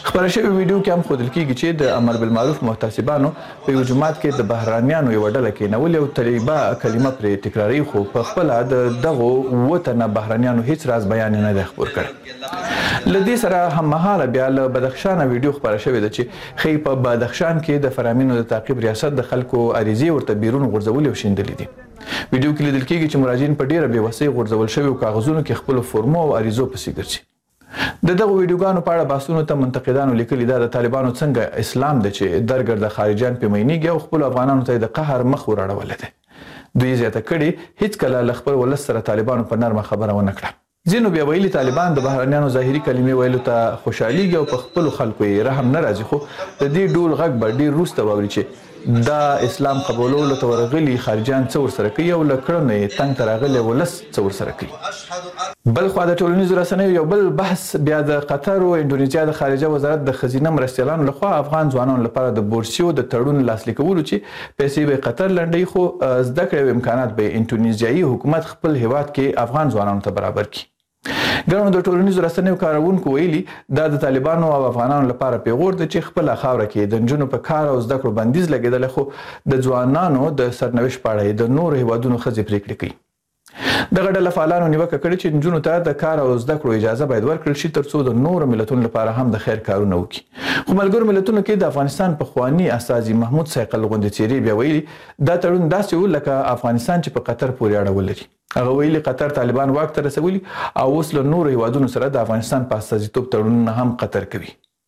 خبره شوی ویډیو کې هم ښودل کیږي چې د امر بالمعروف محتسبانو په یو جماعت کې د بهرانیانو یو ډله کېنولې او طالبه کلمه پرې تکراري خو په خپله د دغو اووه تنه بهرانیانو هیڅ راز بیان نه دی خپور کړی. له دې سره هممهاله بیا له بدخشانه ویډیو خپره شوې ده چې ښیي په بدخشان کې د فرامینو د تعقیب ریاست د خلکو عریضې ورته بیرون غورځولې او شیندلې دي. ویډیو کې لیدل کیږي چې مراجعین په ډیره بېوسۍ غورځول شویو کاغذونو کې خپلو فورمو او عریضو پسې ګرځي. د دغو ویډیوګانو په اړه بحثونو ته منتقدانو لیکلي ده د طالبانو څنګه اسلام دی چې درګرده خارجیان پې مینېږي او خپلو افغانانو ته یې د قهر مخ ور اړولی دی. دوی زیاته کړې هیڅکله له خپل ولس سره طالبانو په نرمه خبره ونه کړه. ځینو بیا ویلي طالبان د بهرنیانو ظاهري کلمې ویلو ته خوشحالېږي او په خپلو خلکو یې رحم نه راځي خو د دې ډول غږ به ډېر وروسته واوري چې دا اسلام قبولولو ته ورغلي خارجیان څه ورسره کوي او له کړنو یې تنګ ته راغلی ولس څه ورسره کوي. بل خوا د ټولنیزو رسنیو یو بل بحث بیا د قطر او اندونیزیا د خارجه وزارت د ښځینه مرستیالانو لخوا افغان ځوانانو لپاره د بورسیو د تړون لاسلیک کولو چې پیسې به قطر لنډوي خو زده کړې او امکانات به اندونیزیایي حکومت خپل هیواد کې افغان ځوانانو ته برابر کړي. ګڼو د ټولنیزو رسنیو کاروونکو ویلي دا د طالبانو او افغانانو لپاره پیغور دی چې خپله خاوره کې د نجونو په کار او زده کړو بندیز لګېدلی خو د ځوانانو د سرنوشت په اړه د نورو هیوادونو ښځې پرېکړې کوي. دغه ډله فعالانو نیوکه کړې چې نجونو ته د کار او زده کړو اجازه باید ورکړل شي ترڅو د نورو ملتونو لپاره هم د خیر کارونه وکړي. خو ملګرو ملتونو کې د افغانستان پخواني استازي محمود صیقل غوندې څیرې بیا ویلي دا تړون داسې و لکه افغانستان چې په قطر پورې اړه ولري. هغه ویلي قطر طالبان واک ته رسولي او اوس له نورو هیوادونو سره د افغانستان په استازیتوب تړونونه هم قطر کوي.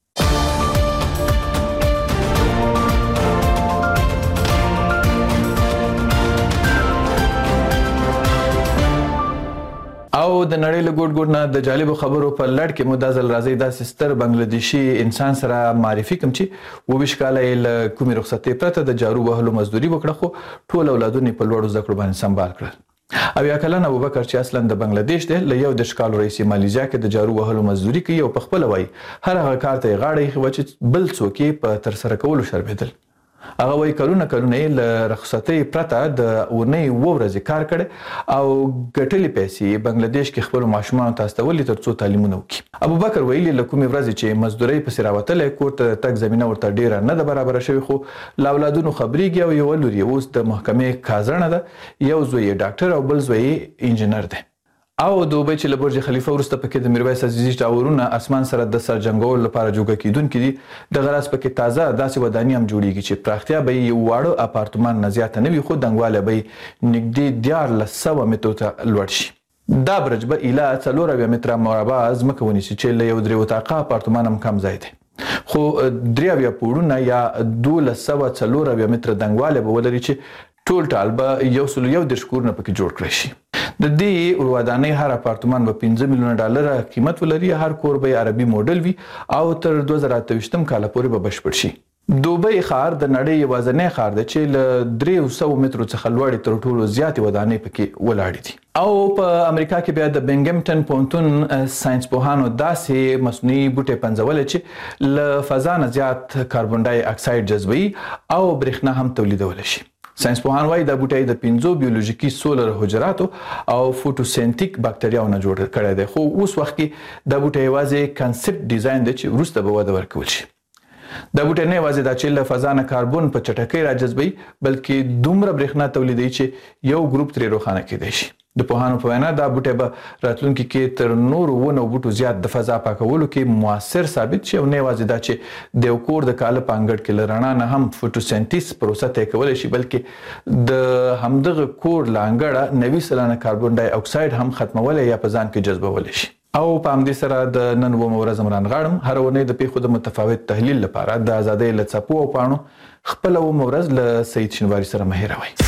او د نړۍ له ګوټ ګوټ نه د جالبو خبرو په لړ کې مو دا ځل راځي داسې ستر بنګلادیشي انسان سره معرفي کوم چې 22 کاله یې له کومې رخصتۍ پرته د جارو وهلو مزدوري وکړه خو ټول اولادونه یې په لوړو زده کړو باندې سمبال کړل. اویا کلن ابوبکر چې اصلا د بنگلاديش دی له 11 کالو رئیس مالیزیا کې د جارو وهلو مزدوري کوي او په خپل وای هر هغه کار ته غاړه یې خوچ بل څوک په تر سره کولو شرمېدل. هغه وای کلونه له رخصتۍ پرته د اونۍ ورځې کار کړي او ګټلې پیسې بنگلاديش کې خپل ماشومان ته استولې ترڅو تعلیمونه وکړي. ابوبکر ویلي له کومې ورځې چې مزدوري پسې راوتلې کور ته تک زمينه ورته ډیره نه ده برابر شوی خو لا اولادونو خبريږي او یو لوري اوس د محکمې کازرنه ده یو زوی ډاکټر او بل زوی انجینر ده. او دوبۍ چې له برج خلیفه وروسته پکې د میرویس عزیزي ټاورونه اسمان سره د سر جنګولو لپاره جوګه کیدونکي دي د غراس پکې تازه داسې ودانۍ هم جوړیږي چې پراختیا به یو واړه اپارتمان نه زیاته نه وي خو دنګواله به نږدې 1400 مترو ته لوړ شي. دا برج به اله 4 متره مربع ځمکه ونیسي چې له یو درې وطاقه اپارتمان هم کم ځای دی خو 3 پوړونه یا 1204 متره دنګواله به ولري چې ټول ټال به 110 کورونه پکې جوړ کړی شي. د دې ودانۍ هر اپارتمان به 15 میلیونه ډالر قیمت ولري هر کور به عربي موډل وي او تر 2028 کال پورې به بشپړ شي. دوبۍ ښار د نړۍ یوازینی ښار دی چې له 300 مترو څخه لوړې تر ټولو زیاتې ودانۍ پکې ولاړې دي. او په امریکا کې بیا د بنګمټن پونتون ساينس پوهانو داسې مصنوعي بوټي پنځولې چې له فضا نه زیات کاربن ډای اکساید جذبوي او برېښنا هم تولیدولی شي. ساينس پوهان وايي دا بوټي د 5 بیولوژیکي سولر حجراتو او فوټوسنتیک بکټریاو نه جوړ کړی دی خو اوس وخت کې دا بوټي یوازې کنسپټ ډیزاین دی چې وروسته به وده ورکول شي. دا بوټي نه یوازې دا چې له فضا نه کاربن په چټکۍ راجذبوي بلکې دومره برېښنا تولیدوي چې یو ګروپ ترې روښانه کېدای شي. د پوهانو په وینا دا بوټي به راتلونکي کې تر نورو ونو بوټو زیات د فضا پاکولو کې موثر ثابت شي او نه یوازې دا چې د یو کور د کاله په انګړ کې له رڼا نه هم فوټوسنتیز پروسه طی کولی شي بلکې د همدغه کور له انګړه 90% کاربن ډای اکساید هم ختمولی یا په ځان کې جذبولی شي. او په همدې سره د نن اوومه ورځ عمران غاړم هر اونۍ د پیښو د متفاوت تحلیل لپاره د ازادۍ له څپو او پاڼو خپله اوومه ورځ له سعید شینواري سره مه هېروئ.